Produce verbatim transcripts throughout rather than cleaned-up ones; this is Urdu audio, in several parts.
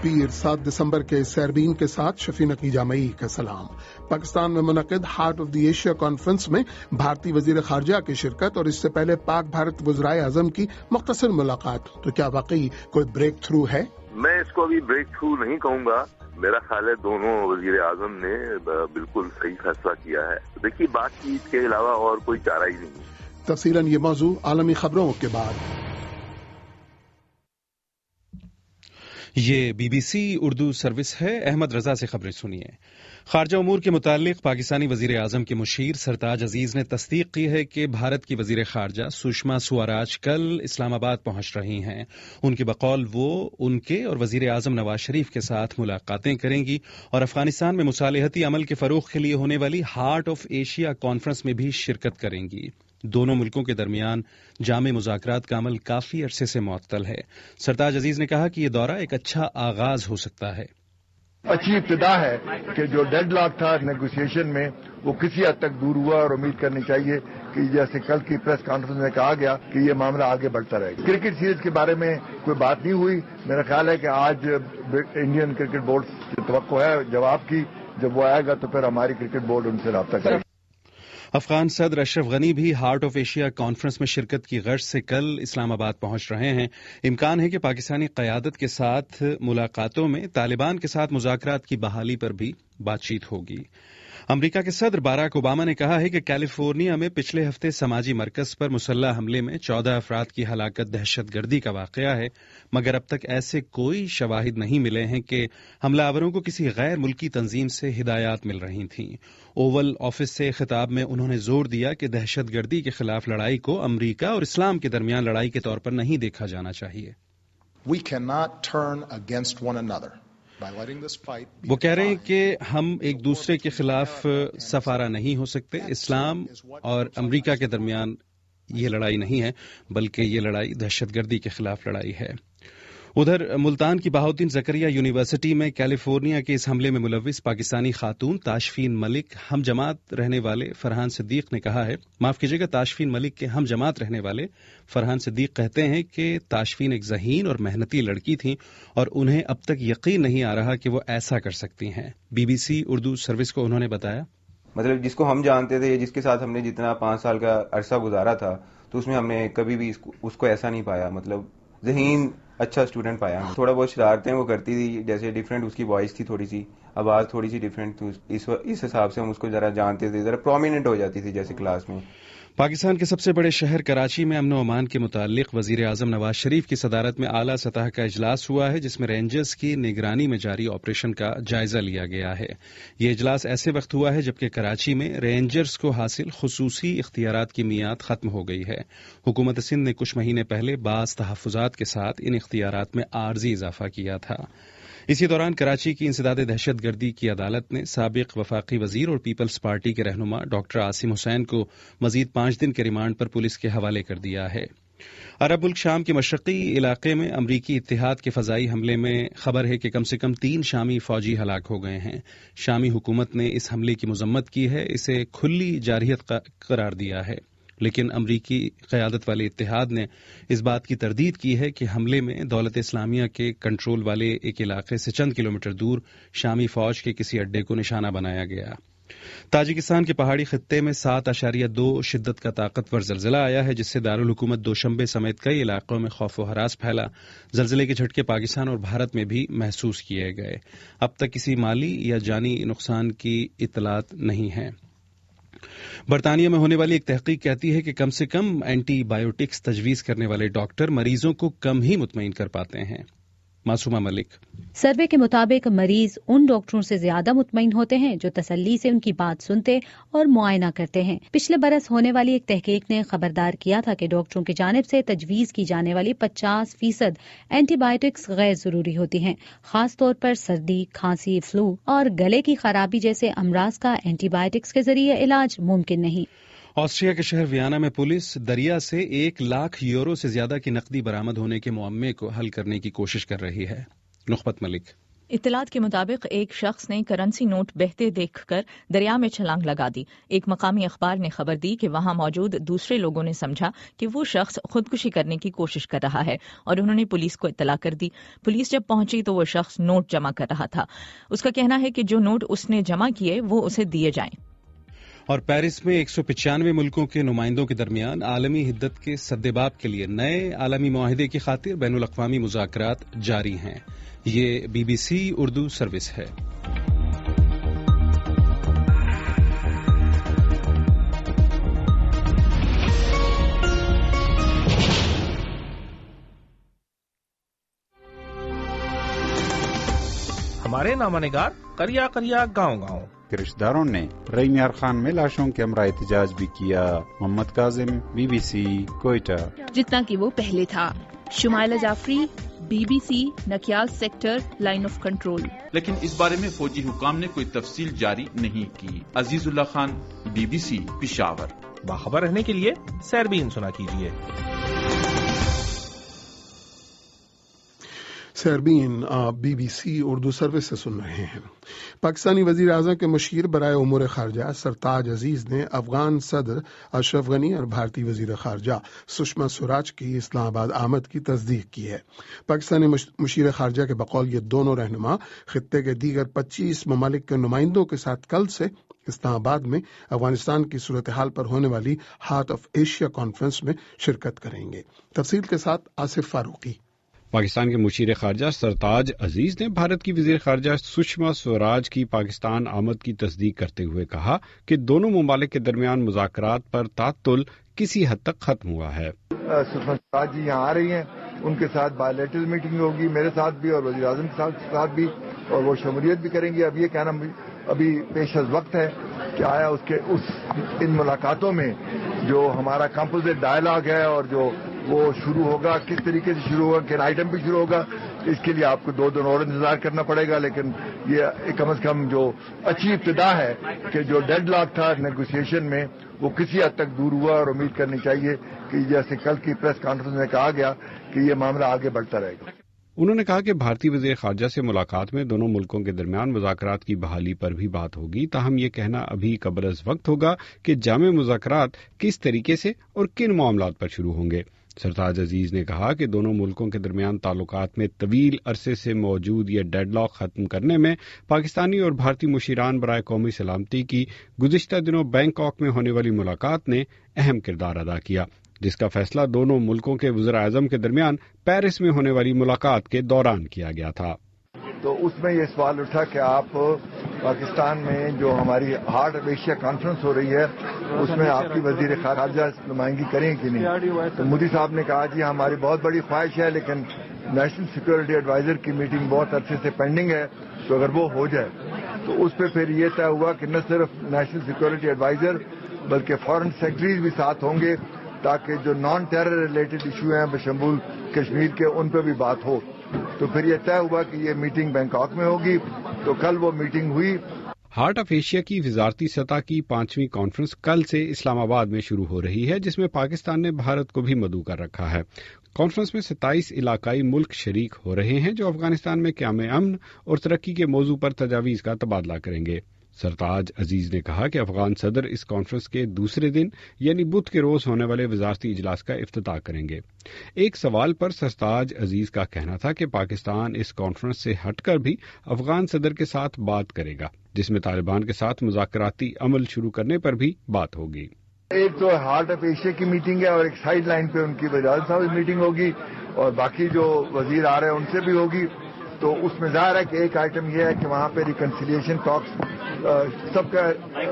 پیر سات دسمبر کے سیربین کے ساتھ شفیع نقی جامعی کا سلام۔ پاکستان میں منعقد heart of the Asia conference میں بھارتی وزیر خارجہ کی شرکت اور اس سے پہلے پاک بھارت وزرائے اعظم کی مختصر ملاقات، تو کیا واقعی کوئی بریک تھرو ہے؟ میں اس کو ابھی بریک تھرو نہیں کہوں گا، میرا خیال ہے دونوں وزیر اعظم نے بالکل صحیح فیصلہ کیا ہے۔ دیکھیے بات چیت کے علاوہ اور کوئی چارہ ہی نہیں۔ تفصیلاً یہ موضوع عالمی خبروں کے بعد۔ یہ B B C Urdu service ہے، احمد رضا سے خبریں سنیے۔ خارجہ امور کے متعلق پاکستانی وزیر اعظم کے مشیر سرتاج عزیز نے تصدیق کی ہے کہ بھارت کی وزیر خارجہ سشما سوراج کل اسلام آباد پہنچ رہی ہیں۔ ان کے بقول وہ ان کے اور وزیر اعظم نواز شریف کے ساتھ ملاقاتیں کریں گی اور افغانستان میں مصالحتی عمل کے فروغ کے لیے ہونے والی ہارٹ آف ایشیا کانفرنس میں بھی شرکت کریں گی۔ دونوں ملکوں کے درمیان جامع مذاکرات کا عمل کافی عرصے سے معطل ہے۔ سرتاج عزیز نے کہا کہ یہ دورہ ایک اچھا آغاز ہو سکتا ہے۔ اچھی ابتدا ہے کہ جو ڈیڈ لاک تھا نیگوشیشن میں وہ کسی حد تک دور ہوا، اور امید کرنی چاہیے کہ جیسے کل کی پریس کانفرنس میں کہا گیا کہ یہ معاملہ آگے بڑھتا رہے گا۔ کرکٹ سیریز کے بارے میں کوئی بات نہیں ہوئی۔ میرا خیال ہے کہ آج انڈین کرکٹ بورڈ سے توقع ہے جواب کی، جب وہ آئے گا تو پھر ہماری کرکٹ بورڈ ان سے رابطہ کرے گا۔ افغان صدر اشرف غنی بھی ہارٹ آف ایشیا کانفرنس میں شرکت کی غرض سے کل اسلام آباد پہنچ رہے ہیں۔ امکان ہے کہ پاکستانی قیادت کے ساتھ ملاقاتوں میں طالبان کے ساتھ مذاکرات کی بحالی پر بھی بات چیت ہوگی۔ امریکہ کے صدر باراک اوباما نے کہا ہے کہ کیلیفورنیا میں پچھلے ہفتے سماجی مرکز پر مسلح حملے میں چودہ افراد کی ہلاکت دہشت گردی کا واقعہ ہے، مگر اب تک ایسے کوئی شواہد نہیں ملے ہیں کہ حملہ آوروں کو کسی غیر ملکی تنظیم سے ہدایات مل رہی تھیں۔ اوول آفس سے خطاب میں انہوں نے زور دیا کہ دہشت گردی کے خلاف لڑائی کو امریکہ اور اسلام کے درمیان لڑائی کے طور پر نہیں دیکھا جانا چاہیے۔ We cannot turn against one another. وہ کہہ رہے ہیں کہ ہم ایک دوسرے کے خلاف سفارہ نہیں ہو سکتے۔ اسلام اور امریکہ کے درمیان یہ لڑائی نہیں ہے، بلکہ یہ لڑائی دہشت گردی کے خلاف لڑائی ہے۔ ادھر ملتان کی بہاؤدین زکریا یونیورسٹی میں کیلیفورنیا کے اس حملے میں ملوث پاکستانی خاتون تاشفین ملک ہم جماعت رہنے والے فرحان صدیق نے کہا ہے، معاف کیجیے گا تاشفین ملک کے ہم جماعت رہنے والے فرحان صدیق کہتے ہیں کہ تاشفین ایک ذہین اور محنتی لڑکی تھیں اور انہیں اب تک یقین نہیں آ رہا کہ وہ ایسا کر سکتی ہیں۔ B B C Urdu service کو انہوں نے بتایا، مطلب جس کو ہم جانتے تھے، جس کے ساتھ ہم نے جتنا پانچ سال کا عرصہ گزارا تھا، تو اس میں ہم نے کبھی بھی اس کو ایسا نہیں پایا، مطلب ذہین اچھا اسٹوڈنٹ پایا۔ تھوڑا بہت شرارتیں وہ کرتی تھی، جیسے ڈفرینٹ اس کی وائس تھی، تھوڑی سی آواز تھوڑی سی ڈفرینٹ تھی، اس اس حساب سے ہم اس کو ذرا جانتے تھے، ذرا پرومیننٹ ہو جاتی تھی جیسے کلاس میں۔ پاکستان کے سب سے بڑے شہر کراچی میں امن و امان کے متعلق وزیر اعظم نواز شریف کی صدارت میں اعلیٰ سطح کا اجلاس ہوا ہے، جس میں رینجرز کی نگرانی میں جاری آپریشن کا جائزہ لیا گیا ہے۔ یہ اجلاس ایسے وقت ہوا ہے جبکہ کراچی میں رینجرز کو حاصل خصوصی اختیارات کی میعاد ختم ہو گئی ہے۔ حکومت سندھ نے کچھ مہینے پہلے بعض تحفظات کے ساتھ ان اختیارات میں عارضی اضافہ کیا تھا۔ اسی دوران کراچی کی انسداد دہشت گردی کی عدالت نے سابق وفاقی وزیر اور پیپلز پارٹی کے رہنما ڈاکٹر عاصم حسین کو مزید پانچ دن کے ریمانڈ پر پولیس کے حوالے کر دیا ہے۔ عرب ملک شام کے مشرقی علاقے میں امریکی اتحاد کے فضائی حملے میں خبر ہے کہ کم سے کم تین شامی فوجی ہلاک ہو گئے ہیں۔ شامی حکومت نے اس حملے کی مذمت کی ہے، اسے کھلی جارحیت قرار دیا ہے، لیکن امریکی قیادت والے اتحاد نے اس بات کی تردید کی ہے کہ حملے میں دولت اسلامیہ کے کنٹرول والے ایک علاقے سے چند کلومیٹر دور شامی فوج کے کسی اڈے کو نشانہ بنایا گیا۔ تاجکستان کے پہاڑی خطے میں سات اشاریہ دو شدت کا طاقتور زلزلہ آیا ہے، جس سے دارالحکومت دوشنبے سمیت کئی علاقوں میں خوف و ہراس پھیلا۔ زلزلے کے جھٹکے پاکستان اور بھارت میں بھی محسوس کیے گئے۔ اب تک کسی مالی یا جانی نقصان کی اطلاعات نہیں ہیں۔ برطانیہ میں ہونے والی ایک تحقیق کہتی ہے کہ کم سے کم اینٹی بایوٹکس تجویز کرنے والے ڈاکٹر مریضوں کو کم ہی مطمئن کر پاتے ہیں۔ معصومہ ملک، سروے کے مطابق مریض ان ڈاکٹروں سے زیادہ مطمئن ہوتے ہیں جو تسلی سے ان کی بات سنتے اور معائنہ کرتے ہیں۔ پچھلے برس ہونے والی ایک تحقیق نے خبردار کیا تھا کہ ڈاکٹروں کی جانب سے تجویز کی جانے والی پچاس فیصد اینٹی بایوٹکس غیر ضروری ہوتی ہیں، خاص طور پر سردی، کھانسی، فلو اور گلے کی خرابی جیسے امراض کا اینٹی بایوٹکس کے ذریعے علاج ممکن نہیں۔ آسٹریا کے شہر ویانا میں پولیس دریا سے ایک لاکھ یورو سے زیادہ کی نقدی برآمد ہونے کے معمے کو حل کرنے کی کوشش کر رہی ہے۔ نخبت ملک، اطلاعات کے مطابق ایک شخص نے کرنسی نوٹ بہتے دیکھ کر دریا میں چھلانگ لگا دی. ایک مقامی اخبار نے خبر دی کہ وہاں موجود دوسرے لوگوں نے سمجھا کہ وہ شخص خودکشی کرنے کی کوشش کر رہا ہے اور انہوں نے پولیس کو اطلاع کر دی. پولیس جب پہنچی تو وہ شخص نوٹ جمع کر رہا تھا. اس کا کہنا ہے کہ جو نوٹ اس نے جمع کیے وہ اسے دیے جائیں. اور پیرس میں ایک سو پچانوے ملکوں کے نمائندوں کے درمیان عالمی حدت کے سدباب کے لیے نئے عالمی معاہدے کی خاطر بین الاقوامی مذاکرات جاری ہیں. یہ B B C Urdu service ہے. ہمارے نامہ نگار کریا کریا گاؤں گاؤں کے رشتہ داروں نے ریمیار خان میں لاشوں کے ہمراہ احتجاج بھی کیا. Muhammad Kazim, B B C, Quetta. جتنا کہ وہ پہلے تھا. Shumaila Jafri, B B C, Nakial sector, line of control. لیکن اس بارے میں فوجی حکام نے کوئی تفصیل جاری نہیں کی. Azizullah Khan, B B C, Peshawar. باخبر رہنے کے لیے سیربین سنا کیجیے. Sairbeen B B C Urdu service سے سن رہے ہیں. پاکستانی وزیر اعظم کے مشیر برائے امور خارجہ سرتاج عزیز نے افغان صدر اشرف غنی اور بھارتی وزیر خارجہ سشما سوراج کی اسلام آباد آمد کی تصدیق کی ہے. پاکستانی مشیر خارجہ کے بقول یہ دونوں رہنما خطے کے دیگر پچیس ممالک کے نمائندوں کے ساتھ کل سے اسلام آباد میں افغانستان کی صورتحال پر ہونے والی ہارٹ آف ایشیا کانفرنس میں شرکت کریں گے. تفصیل کے ساتھ آصف فاروقی. پاکستان کے مشیر خارجہ سرتاج عزیز نے بھارت کی وزیر خارجہ سشما سوراج کی پاکستان آمد کی تصدیق کرتے ہوئے کہا کہ دونوں ممالک کے درمیان مذاکرات پر تعطل کسی حد تک ختم ہوا ہے. سشما سوراج جی یہاں آ رہی ہیں، ان کے ساتھ بائیلیٹرل میٹنگ ہوگی، میرے ساتھ بھی اور وزیر اعظم کے ساتھ بھی، اور وہ شمولیت بھی کریں گے. اب یہ کہنا ابھی پیش از وقت ہے کہ آیا اس کے اس ان ملاقاتوں میں جو ہمارا کمپوزٹ ڈائلاگ ہے اور جو وہ شروع ہوگا کس طریقے سے شروع ہوگا، کن آئٹم پہ شروع ہوگا، اس کے لیے آپ کو دو دن اور انتظار کرنا پڑے گا. لیکن یہ کم از کم جو اچھی ابتدا ہے کہ جو ڈیڈ لاک تھا نیگوسیشن میں وہ کسی حد تک دور ہوا، اور امید کرنی چاہیے کہ جیسے کل کی پریس کانفرنس میں کہا گیا کہ یہ معاملہ آگے بڑھتا رہے گا. انہوں نے کہا کہ بھارتی وزیر خارجہ سے ملاقات میں دونوں ملکوں کے درمیان مذاکرات کی بحالی پر بھی بات ہوگی، تاہم یہ کہنا ابھی قبل از وقت ہوگا کہ جامع مذاکرات کس طریقے سے اور کن معاملات پر شروع ہوں گے. سرتاج عزیز نے کہا کہ دونوں ملکوں کے درمیان تعلقات میں طویل عرصے سے موجود یہ ڈیڈ لاک ختم کرنے میں پاکستانی اور بھارتی مشیران برائے قومی سلامتی کی گزشتہ دنوں بینکاک میں ہونے والی ملاقات نے اہم کردار ادا کیا، جس کا فیصلہ دونوں ملکوں کے وزراء اعظم کے درمیان پیرس میں ہونے والی ملاقات کے دوران کیا گیا تھا. تو اس میں یہ سوال اٹھا کہ آپ پاکستان میں جو ہماری ہارٹ آف ایشیا کانفرنس ہو رہی ہے اس میں آپ کی وزیر خارجہ نمائندگی کریں کہ نہیں. تو مودی صاحب نے کہا جی ہماری بہت بڑی خواہش ہے، لیکن نیشنل سیکورٹی ایڈوائزر کی میٹنگ بہت عرصے سے پینڈنگ ہے، تو اگر وہ ہو جائے تو اس پہ پھر یہ طے ہوا کہ نہ صرف نیشنل سیکورٹی ایڈوائزر بلکہ فارن سیکرٹریز بھی ساتھ ہوں گے، تاکہ جو نان ٹیرر ریلیٹڈ ایشو ہیں بشمول کشمیر کے ان پہ بھی بات ہو. تو پھر یہ طے ہوا کہ یہ میٹنگ بینکاک میں ہوگی. تو کل وہ میٹنگ ہوئی. ہارٹ آف ایشیا کی وزارتی سطح کی پانچویں کانفرنس کل سے اسلام آباد میں شروع ہو رہی ہے، جس میں پاکستان نے بھارت کو بھی مدعو کر رکھا ہے. کانفرنس میں ستائیس علاقائی ملک شریک ہو رہے ہیں جو افغانستان میں قیام امن اور ترقی کے موضوع پر تجاویز کا تبادلہ کریں گے. سرتاج عزیز نے کہا کہ افغان صدر اس کانفرنس کے دوسرے دن یعنی بدھ کے روز ہونے والے وزارتی اجلاس کا افتتاح کریں گے. ایک سوال پر سرتاج عزیز کا کہنا تھا کہ پاکستان اس کانفرنس سے ہٹ کر بھی افغان صدر کے ساتھ بات کرے گا، جس میں طالبان کے ساتھ مذاکراتی عمل شروع کرنے پر بھی بات ہوگی. ایک تو ہارٹ آف ایشیا کی میٹنگ ہے اور ایک سائڈ لائن پہ ان کی وزارت صاحب میٹنگ ہوگی اور باقی جو وزیر آ رہے ہیں ان سے بھی ہوگی. تو اس میں ظاہر ہے کہ ایک آئٹم یہ ہے کہ وہاں پہ ریکنسیلیشن ٹاکس سب کا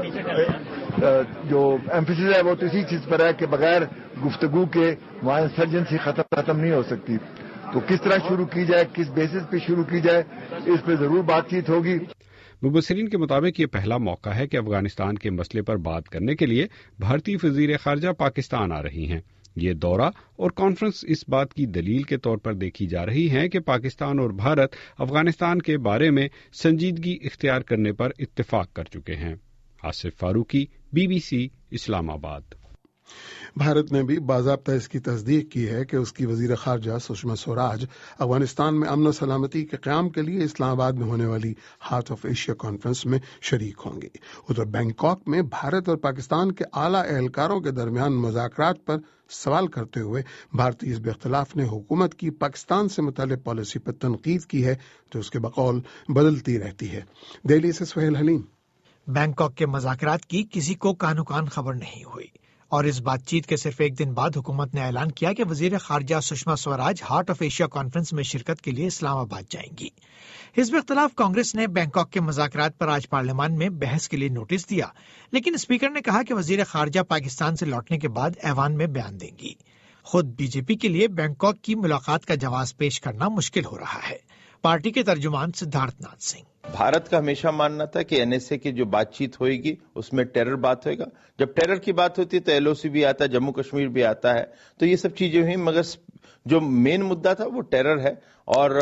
جو ایمفیسس ہے وہ تو اسی چیز پر ہے کہ بغیر گفتگو کے وہاں انسرجنسی ختم ختم نہیں ہو سکتی. تو کس طرح شروع کی جائے، کس بیسس پہ شروع کی جائے، اس پہ ضرور بات چیت ہوگی. مبصرین کے مطابق یہ پہلا موقع ہے کہ افغانستان کے مسئلے پر بات کرنے کے لیے بھارتی وزیر خارجہ پاکستان آ رہی ہیں. یہ دورہ اور کانفرنس اس بات کی دلیل کے طور پر دیکھی جا رہی ہے کہ پاکستان اور بھارت افغانستان کے بارے میں سنجیدگی اختیار کرنے پر اتفاق کر چکے ہیں. Asif Farooqi, B B C, Islamabad. Bharat نے بھی باضابطہ اس کی تصدیق کی ہے کہ اس کی وزیر خارجہ سشما سوراج افغانستان میں امن و سلامتی کے قیام کے لیے اسلام آباد میں ہونے والی ہارٹ آف ایشیا کانفرنس میں شریک ہوں گی۔ ادھر بینکاک میں بھارت اور پاکستان کے اعلیٰ اہلکاروں کے درمیان مذاکرات پر سوال کرتے ہوئے بھارتی حزب اختلاف نے حکومت کی پاکستان سے متعلق پالیسی پر تنقید کی ہے جو اس کے بقول بدلتی رہتی ہے۔ دہلی سے سہیل حلیم۔ بینکاک کے مذاکرات کی کسی کو کانو کان خبر نہیں ہوئی اور اس بات چیت کے صرف ایک دن بعد حکومت نے اعلان کیا کہ وزیر خارجہ Sushma Swaraj heart of Asia conference میں شرکت کے لیے اسلام آباد جائیں گی۔ حزب اختلاف کانگریس نے بینکاک کے مذاکرات پر آج پارلیمان میں بحث کے لیے نوٹس دیا، لیکن اسپیکر نے کہا کہ وزیر خارجہ پاکستان سے لوٹنے کے بعد ایوان میں بیان دیں گی۔ خود بی جے پی کے لیے بینکاک کی ملاقات کا جواز پیش کرنا مشکل ہو رہا ہے۔ پارٹی کے ترجمان سدھارتھ ناتھ سنگھ۔ بھارت کا ہمیشہ ماننا تھا کہ این ایس اے کی جو بات چیت ہوئے گی اس میں ٹیرر بات ہوئے گا، جب ٹیرر کی بات ہوتی ہے تو ایل او سی بھی آتا ہے، جموں کشمیر بھی آتا ہے، تو یہ سب چیزیں ہوئی، مگر جو مین مدعا تھا وہ ٹیرر ہے، اور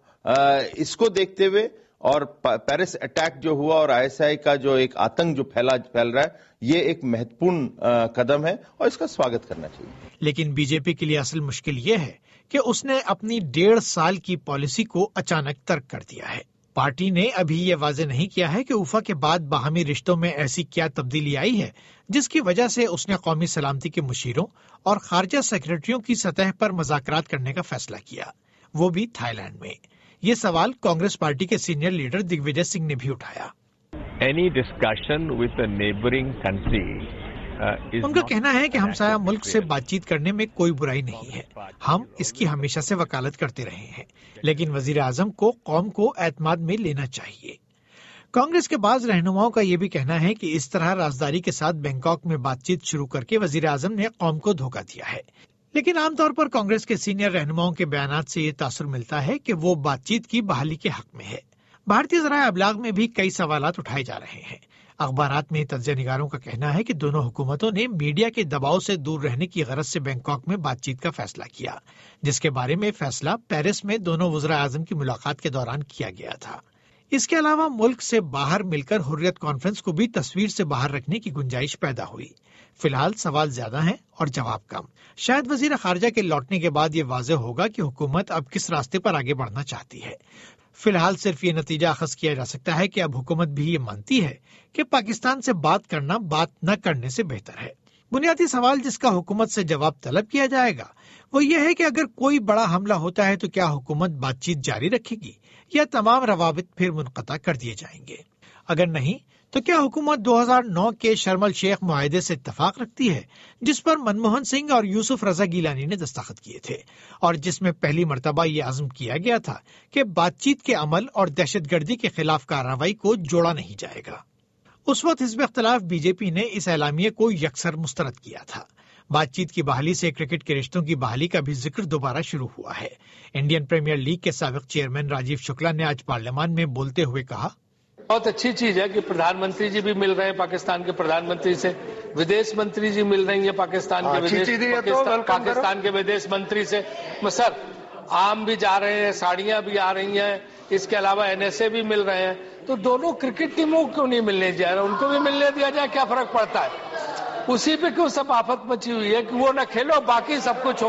اس کو دیکھتے ہوئے اور پیرس اٹیک جو ہوا اور آئی ایس آئی کا جو ایک آتنک جو پھیلا پھیل رہا ہے، یہ ایک مہتوپورن قدم ہے اور اس کا سواگت کرنا چاہیے۔ لیکن بی جے پی کے لیے اصل مشکل یہ ہے کہ اس نے اپنی ڈیڑھ سال کی پالیسی کو اچانک ترک کر دیا ہے۔ پارٹی نے ابھی یہ واضح نہیں کیا ہے کہ اوفا کے بعد باہمی رشتوں میں ایسی کیا تبدیلی آئی ہے جس کی وجہ سے اس نے قومی سلامتی کے مشیروں اور خارجہ سیکرٹریوں کی سطح پر مذاکرات کرنے کا فیصلہ کیا، وہ بھی تھائی لینڈ میں۔ یہ سوال کانگریس پارٹی کے senior leader Digvijay Singh نے بھی اٹھایا۔ Any discussion with a neighboring country ان کا کہنا ہے کہ ہمسایہ ملک سے بات چیت کرنے میں کوئی برائی نہیں ہے، ہم اس کی ہمیشہ سے وکالت کرتے رہے ہیں، لیکن وزیر اعظم کو قوم کو اعتماد میں لینا چاہیے۔ کانگریس کے بعض رہنماؤں کا یہ بھی کہنا ہے کہ اس طرح رازداری کے ساتھ بینکاک میں بات چیت شروع کر کے وزیر اعظم نے قوم کو دھوکہ دیا ہے، لیکن عام طور پر کانگریس کے سینئر رہنماؤں کے بیانات سے یہ تاثر ملتا ہے کہ وہ بات چیت کی بحالی کے حق میں ہے۔ بھارتی ذرائع ابلاغ میں بھی کئی سوالات اٹھائے جا رہے ہیں۔ اخبارات میں تجزیہ نگاروں کا کہنا ہے کہ دونوں حکومتوں نے میڈیا کے دباؤ سے دور رہنے کی غرض سے بینکاک میں بات چیت کا فیصلہ کیا، جس کے بارے میں فیصلہ پیرس میں دونوں وزراء اعظم کی ملاقات کے دوران کیا گیا تھا۔ اس کے علاوہ ملک سے باہر مل کر حریت کانفرنس کو بھی تصویر سے باہر رکھنے کی گنجائش پیدا ہوئی۔ فی الحال سوال زیادہ ہیں اور جواب کم۔ شاید وزیر خارجہ کے لوٹنے کے بعد یہ واضح ہوگا کہ حکومت اب کس راستے پر آگے بڑھنا چاہتی ہے۔ فی الحال صرف یہ نتیجہ اخذ کیا جا سکتا ہے کہ اب حکومت بھی یہ مانتی ہے کہ پاکستان سے بات کرنا بات نہ کرنے سے بہتر ہے۔ بنیادی سوال جس کا حکومت سے جواب طلب کیا جائے گا وہ یہ ہے کہ اگر کوئی بڑا حملہ ہوتا ہے تو کیا حکومت بات چیت جاری رکھے گی یا تمام روابط پھر منقطع کر دیے جائیں گے؟ اگر نہیں تو کیا حکومت دو ہزار نو کے شرم الشیخ معاہدے سے اتفاق رکھتی ہے جس پر منموہن سنگھ اور یوسف رضا گیلانی نے دستخط کیے تھے اور جس میں پہلی مرتبہ یہ عزم کیا گیا تھا کہ بات چیت کے عمل اور دہشت گردی کے خلاف کارروائی کو جوڑا نہیں جائے گا؟ اس وقت حزب اختلاف بی جے پی نے اس اعلامیے کو یکسر مسترد کیا تھا۔ بات چیت کی بحالی سے کرکٹ کے رشتوں کی بحالی کا بھی ذکر دوبارہ شروع ہوا ہے۔ انڈین پریمیئر لیگ کے سابق چیئرمین راجیو شکلا نے آج پارلیمان میں بولتے ہوئے کہا، بہت اچھی چیز ہے کہ پردھان منتری جی بھی مل رہے ہیں پاکستان کے پردھان منتری سے، ودیش منتری جی مل رہی ہیں پاکستان کے ودیش پاکستان کے ودیش منتری سے، سر عام بھی جا رہے ہیں، ساڑیاں بھی آ رہی ہیں، اس کے علاوہ این ایس اے بھی مل رہے ہیں، تو دونوں کرکٹ ٹیموں کو نہیں ملنے دیا رہا، ان کو بھی ملنے دیا جائے، کیا فرق پڑتا ہے؟ اسی پہ کیوں سب آفت مچی ہوئی ہے کہ وہ نہ کھیلو باقی سب کچھ ہو،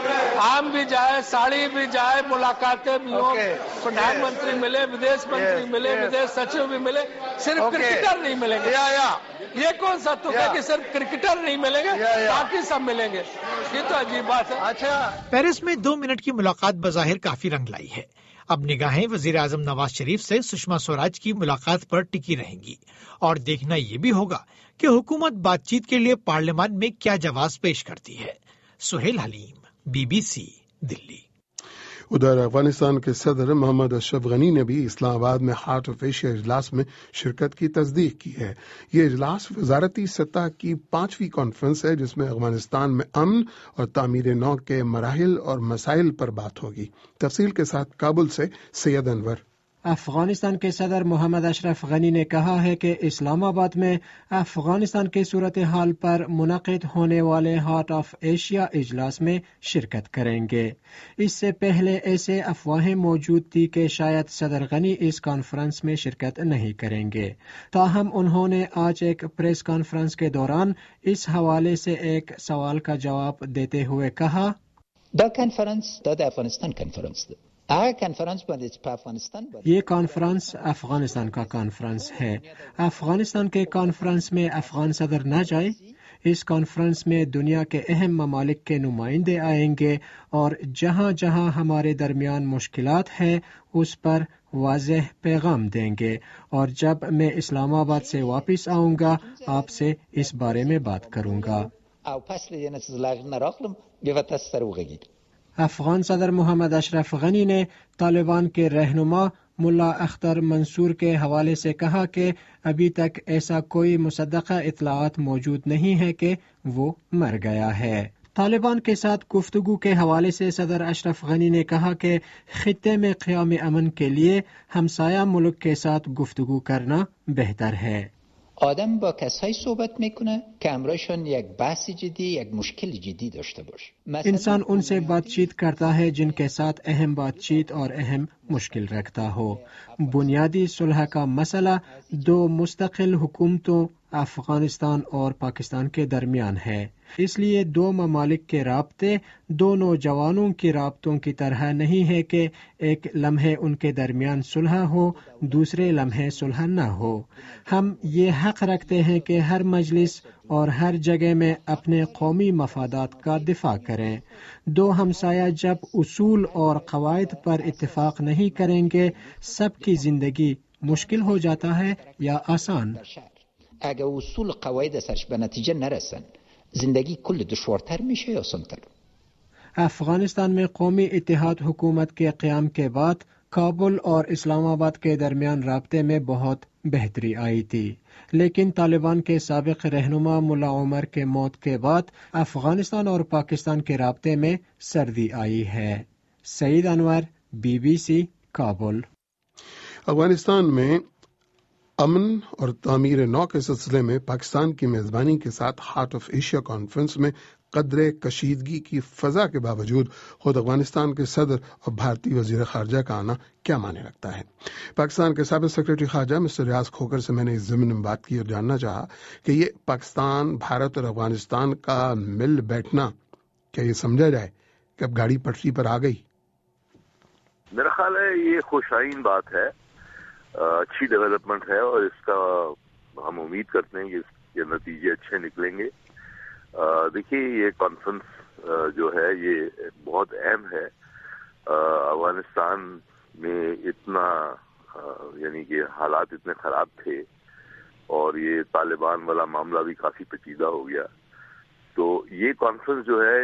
عام بھی جائے، ساڑی بھی جائے، ملاقاتیں بھی ہوں، پردھان منتری ملے، ودیش منتری ملے، ودیش سچو بھی ملے، صرف کرکٹر نہیں ملیں گے۔ یہ کون سا تک ہے کہ صرف کرکٹر نہیں ملیں گے باقی سب ملیں گے؟ یہ تو عجیب بات ہے۔ اچھا، پیرس میں دو منٹ کی ملاقات بظاہر کافی رنگ لائی ہے۔ اب نگاہیں وزیر اعظم نواز شریف سے سشما سوراج کی ملاقات پر ٹکی رہیں گی اور دیکھنا یہ بھی ہوگا کہ حکومت بات چیت کے لیے پارلیمان میں کیا جواز پیش کرتی ہے۔ Sohail Haleem, B B C, Delhi. ادھر افغانستان کے صدر محمد اشرف غنی نے بھی اسلام آباد میں ہارٹ آف ایشیا اجلاس میں شرکت کی تصدیق کی ہے۔ یہ اجلاس وزارتی سطح کی پانچویں کانفرنس ہے جس میں افغانستان میں امن اور تعمیر نو کے مراحل اور مسائل پر بات ہوگی۔ تفصیل کے ساتھ کابل سے سید انور۔ افغانستان کے صدر محمد اشرف غنی نے کہا ہے کہ اسلام آباد میں افغانستان کی صورتحال پر منعقد ہونے والے ہارٹ آف ایشیا اجلاس میں شرکت کریں گے۔ اس سے پہلے ایسے افواہیں موجود تھی کہ شاید صدر غنی اس کانفرنس میں شرکت نہیں کریں گے، تاہم انہوں نے آج ایک پریس کانفرنس کے دوران اس حوالے سے ایک سوال کا جواب دیتے ہوئے کہا، the conference the Afghanistan conference the یہ کانفرنس افغانستان کا کانفرنس ہے۔ افغانستان کے کانفرنس میں افغان صدر نہ جائے۔ اس کانفرنس میں دنیا کے اہم ممالک کے نمائندے آئیں گے اور جہاں جہاں ہمارے درمیان مشکلات ہیں اس پر واضح پیغام دیں گے، اور جب میں اسلام آباد سے واپس آؤں گا آپ سے اس بارے میں بات کروں گا۔ افغان صدر محمد اشرف غنی نے طالبان کے رہنما ملا اختر منصور کے حوالے سے کہا کہ ابھی تک ایسا کوئی مصدقہ اطلاعات موجود نہیں ہے کہ وہ مر گیا ہے۔ طالبان کے ساتھ گفتگو کے حوالے سے صدر اشرف غنی نے کہا کہ خطے میں قیام امن کے لیے ہمسایہ ملک کے ساتھ گفتگو کرنا بہتر ہے۔ آدم با کسایی صحبت میکنه که همراهشون یک بحث جدی، یک مشکل جدی داشته باشه۔ انسان ان سے بات چیت کرتا ہے جن کے ساتھ اہم بات چیت اور اہم مشکل رکھتا ہو۔ بنیادی صلح کا مسئلہ دو مستقل حکومتوں افغانستان اور پاکستان کے درمیان ہے، اس لیے دو ممالک کے رابطے دو نوجوانوں کے رابطوں کی طرح نہیں ہے کہ ایک لمحے ان کے درمیان صلح ہو، دوسرے لمحے صلح نہ ہو۔ ہم یہ حق رکھتے ہیں کہ ہر مجلس اور ہر جگہ میں اپنے قومی مفادات کا دفاع کریں۔ دو ہمسایہ جب اصول اور قواعد پر اتفاق نہیں کریں گے، سب کی زندگی مشکل ہو جاتا ہے یا آسان۔ اگر اصول قواعد سرش به نتیجه نرسن زندگی کل دشوارتر میشه یا آسانتر؟ افغانستان میں قومی اتحاد حکومت کے قیام کے بعد کابل اور اسلام آباد کے درمیان رابطے میں بہت بہتری آئی تھی، لیکن طالبان کے سابق رہنما ملا عمر کے موت کے بعد افغانستان اور پاکستان کے رابطے میں سردی آئی ہے۔ Saeed Anwar, B B C, Kabul. Afghanistan میں امن اور تعمیر نو کے سلسلے میں پاکستان کی میزبانی کے ساتھ ہارٹ آف ایشیا کانفرنس میں قدرے کشیدگی کی فضا کے باوجود خود افغانستان کے صدر اور بھارتی وزیر خارجہ کا آنا کیا معنی رکھتا ہے؟ پاکستان کے سابق سیکرٹری خارجہ مسٹر ریاض کھوکھر سے میں نے اس ضمن میں بات کی اور جاننا چاہا کہ یہ پاکستان، بھارت اور افغانستان کا مل بیٹھنا کیا یہ سمجھا جائے کہ اب گاڑی پٹری پر آ گئی؟ میرا خیال ہے یہ خوشائن بات ہے، اچھی ڈیولپمنٹ ہے، اور اس کا ہم امید کرتے ہیں کہ اس کے نتیجے اچھے نکلیں گے۔ دیکھیے یہ کانفرنس جو ہے یہ بہت اہم ہے۔ افغانستان میں اتنا یعنی کہ حالات اتنے خراب تھے اور یہ طالبان والا معاملہ بھی کافی پیچیدہ ہو گیا، تو یہ کانفرنس جو ہے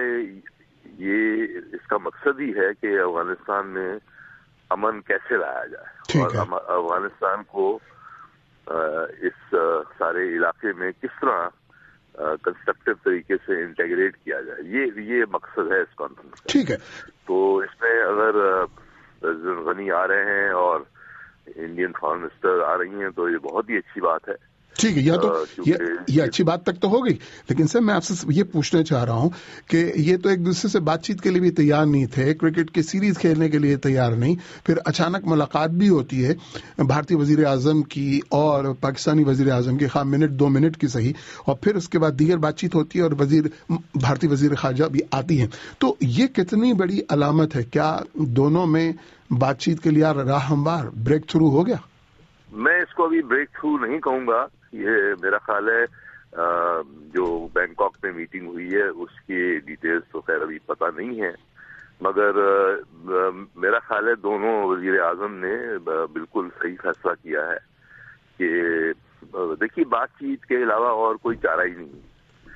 یہ اس کا مقصد ہی ہے کہ افغانستان میں امن کیسے لایا جائے اور افغانستان کو اس سارے علاقے میں کس طرح کنسٹرکٹیو طریقے سے انٹیگریٹ کیا جائے، یہ یہ مقصد ہے اس کانفرنس کا۔ ٹھیک ہے، تو اس میں اگر پریزیڈنٹ غنی آ رہے ہیں اور انڈین فارن منسٹر آ رہی ہیں تو یہ بہت ہی اچھی بات ہے۔ ٹھیک ہے، یا تو یہ, یہ اچھی بات تک تو ہو گئی، لیکن سر میں آپ سے یہ پوچھنا چاہ رہا ہوں کہ یہ تو ایک دوسرے سے بات چیت کے لیے بھی تیار نہیں تھے، کرکٹ کی سیریز کھیلنے کے لیے تیار نہیں، پھر اچانک ملاقات بھی ہوتی ہے بھارتی وزیر اعظم کی اور پاکستانی وزیر اعظم کی، خواہ منٹ دو منٹ کی صحیح، اور پھر اس کے بعد دیگر بات چیت ہوتی ہے اور وزیر بھارتی وزیر خارجہ بھی آتی ہیں، تو یہ کتنی بڑی علامت ہے؟ کیا دونوں میں بات چیت کے لیے راہ ہموار بریک تھرو ہو گیا؟ میں اس کو ابھی بریک تھرو نہیں کہوں گا، یہ میرا خیال ہے جو بینکاک میں میٹنگ ہوئی ہے اس کی ڈیٹیلز تو خیر ابھی پتہ نہیں ہے، مگر میرا خیال ہے دونوں وزیر اعظم نے بالکل صحیح فیصلہ کیا ہے کہ دیکھیے بات چیت کے علاوہ اور کوئی چارہ ہی نہیں،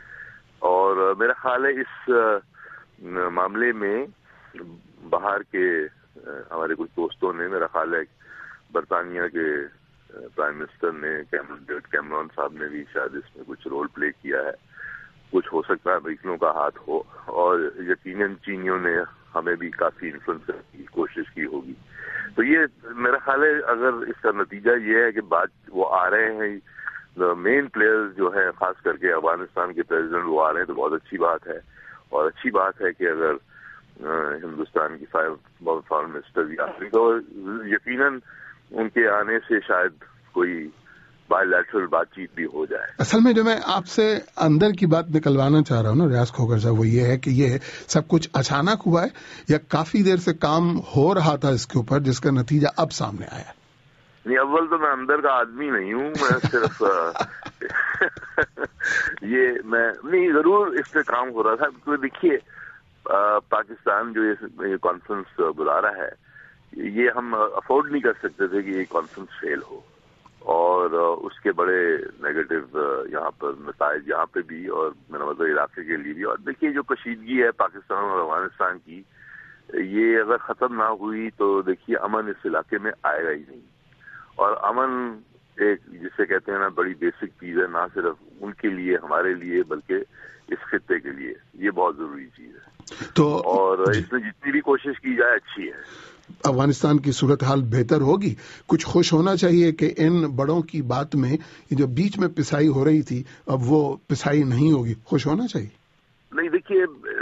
اور میرا خیال ہے اس معاملے میں باہر کے ہمارے کچھ دوستوں نے، میرا خیال ہے برطانیہ کے پرائم منسٹر نے، ڈیوڈ کیمرون صاحب نے بھی شاید اس میں کچھ رول پلے کیا ہے، کچھ ہو سکتا ہے امریکیوں کا ہاتھ ہو، اور یقیناً چینیوں نے ہمیں بھی کافی انفلوئنس کرنے کی کوشش کی ہوگی۔ تو یہ میرا خیال ہے اگر اس کا نتیجہ یہ ہے کہ بات وہ آ رہے ہیں مین پلیئرز جو ہے خاص کر کے افغانستان کے پریزیڈنٹ وہ آ رہے ہیں تو بہت اچھی بات ہے. اور اچھی بات ہے کہ اگر ہندوستان کی فارن منسٹر بھی آ رہی تو یقیناً ان کے آنے سے شاید کوئی بائی لیٹرل بات چیت بھی ہو جائے. اصل میں جو میں آپ سے اندر کی بات نکلوانا چاہ رہا ہوں نا ریاض کھوکھر صاحب، وہ یہ ہے کہ یہ سب کچھ اچانک ہوا ہے یا کافی دیر سے کام ہو رہا تھا اس کے اوپر جس کا نتیجہ اب سامنے آیا؟ نہیں، اول تو میں اندر کا آدمی نہیں ہوں، میں صرف یہ میں نہیں ضرور اس پہ کام ہو رہا تھا. کیونکہ دیکھیے پاکستان جو یہ کانفرنس بلا رہا ہے یہ ہم افورڈ نہیں کر سکتے تھے کہ یہ کانفرنس فیل ہو، اور اس کے بڑے نیگیٹو یہاں پر نتائج یہاں پہ بھی اور میرا مطلب علاقے کے لیے بھی. اور دیکھیے جو کشیدگی ہے پاکستان اور افغانستان کی، یہ اگر ختم نہ ہوئی تو دیکھیے امن اس علاقے میں آئے گا ہی نہیں. اور امن ایک جسے کہتے ہیں نا بڑی بیسک چیز ہے، نہ صرف ان کے لیے ہمارے لیے بلکہ اس خطے کے لیے یہ بہت ضروری چیز ہے. تو اور اس میں جتنی بھی کوشش کی جائے اچھی ہے. افغانستان کی صورتحال بہتر ہوگی. کچھ خوش ہونا چاہیے کہ ان بڑوں کی بات میں جو بیچ میں پسائی ہو رہی تھی اب وہ پسائی نہیں ہوگی، خوش ہونا چاہیے. نہیں دیکھیے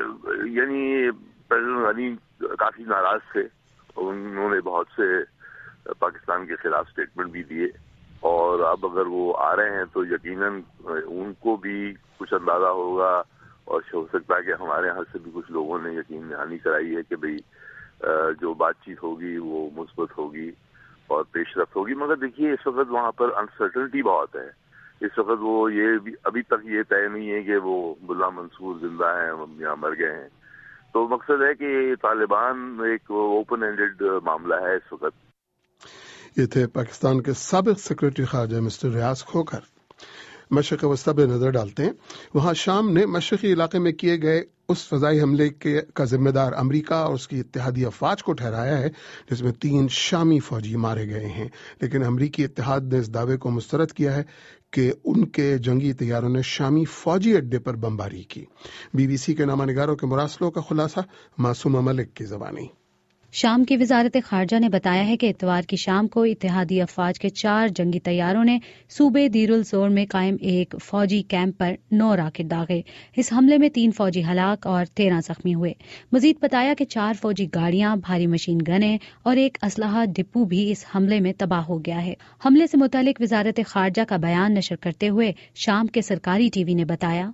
یعنی پریزیڈنٹ غنی کافی ناراض تھے، انہوں نے بہت سے پاکستان کے خلاف اسٹیٹمنٹ بھی دیے، اور اب اگر وہ آ رہے ہیں تو یقیناً ان کو بھی کچھ اندازہ ہوگا، اور ہو سکتا ہے کہ ہمارے یہاں سے بھی کچھ لوگوں نے یقین دہانی کرائی ہے کہ بھئی جو بات چیت ہوگی وہ مثبت ہوگی اور پیش رفت ہوگی. مگر دیکھیے اس وقت وہاں پر انسرٹنٹی بہت ہے. اس وقت وہ یہ بھی ابھی تک یہ طے نہیں ہے کہ وہ ملا منصور زندہ ہیں یا مر گئے ہیں. تو مقصد ہے کہ طالبان ایک اوپن اینڈڈ معاملہ ہے اس وقت. یہ تھے پاکستان کے سابق سیکرٹری خارجہ مسٹر ریاض کھوکھر. مشرق وسطی پہ نظر ڈالتے ہیں. وہاں شام نے مشرقی علاقے میں کیے گئے اس فضائی حملے کے کا ذمہ دار امریکہ اور اس کی اتحادی افواج کو ٹھہرایا ہے جس میں تین شامی فوجی مارے گئے ہیں. لیکن امریکی اتحاد نے اس دعوے کو مسترد کیا ہے کہ ان کے جنگی طیاروں نے شامی فوجی اڈے پر بمباری کی. بی بی سی کے نامہ نگاروں کے مراسلوں کا خلاصہ معصومہ ملک کی زبانی. شام کی وزارت خارجہ نے بتایا ہے کہ اتوار کی شام کو اتحادی افواج کے چار جنگی طیاروں نے صوبے دیر الزور میں قائم ایک فوجی کیمپ پر نو راکٹ داغے. اس حملے میں تین فوجی ہلاک اور تیرہ زخمی ہوئے. مزید بتایا کہ چار فوجی گاڑیاں، بھاری مشین گنیں اور ایک اسلحہ ڈپو بھی اس حملے میں تباہ ہو گیا ہے. حملے سے متعلق وزارت خارجہ کا بیان نشر کرتے ہوئے شام کے سرکاری ٹی وی نے بتایا،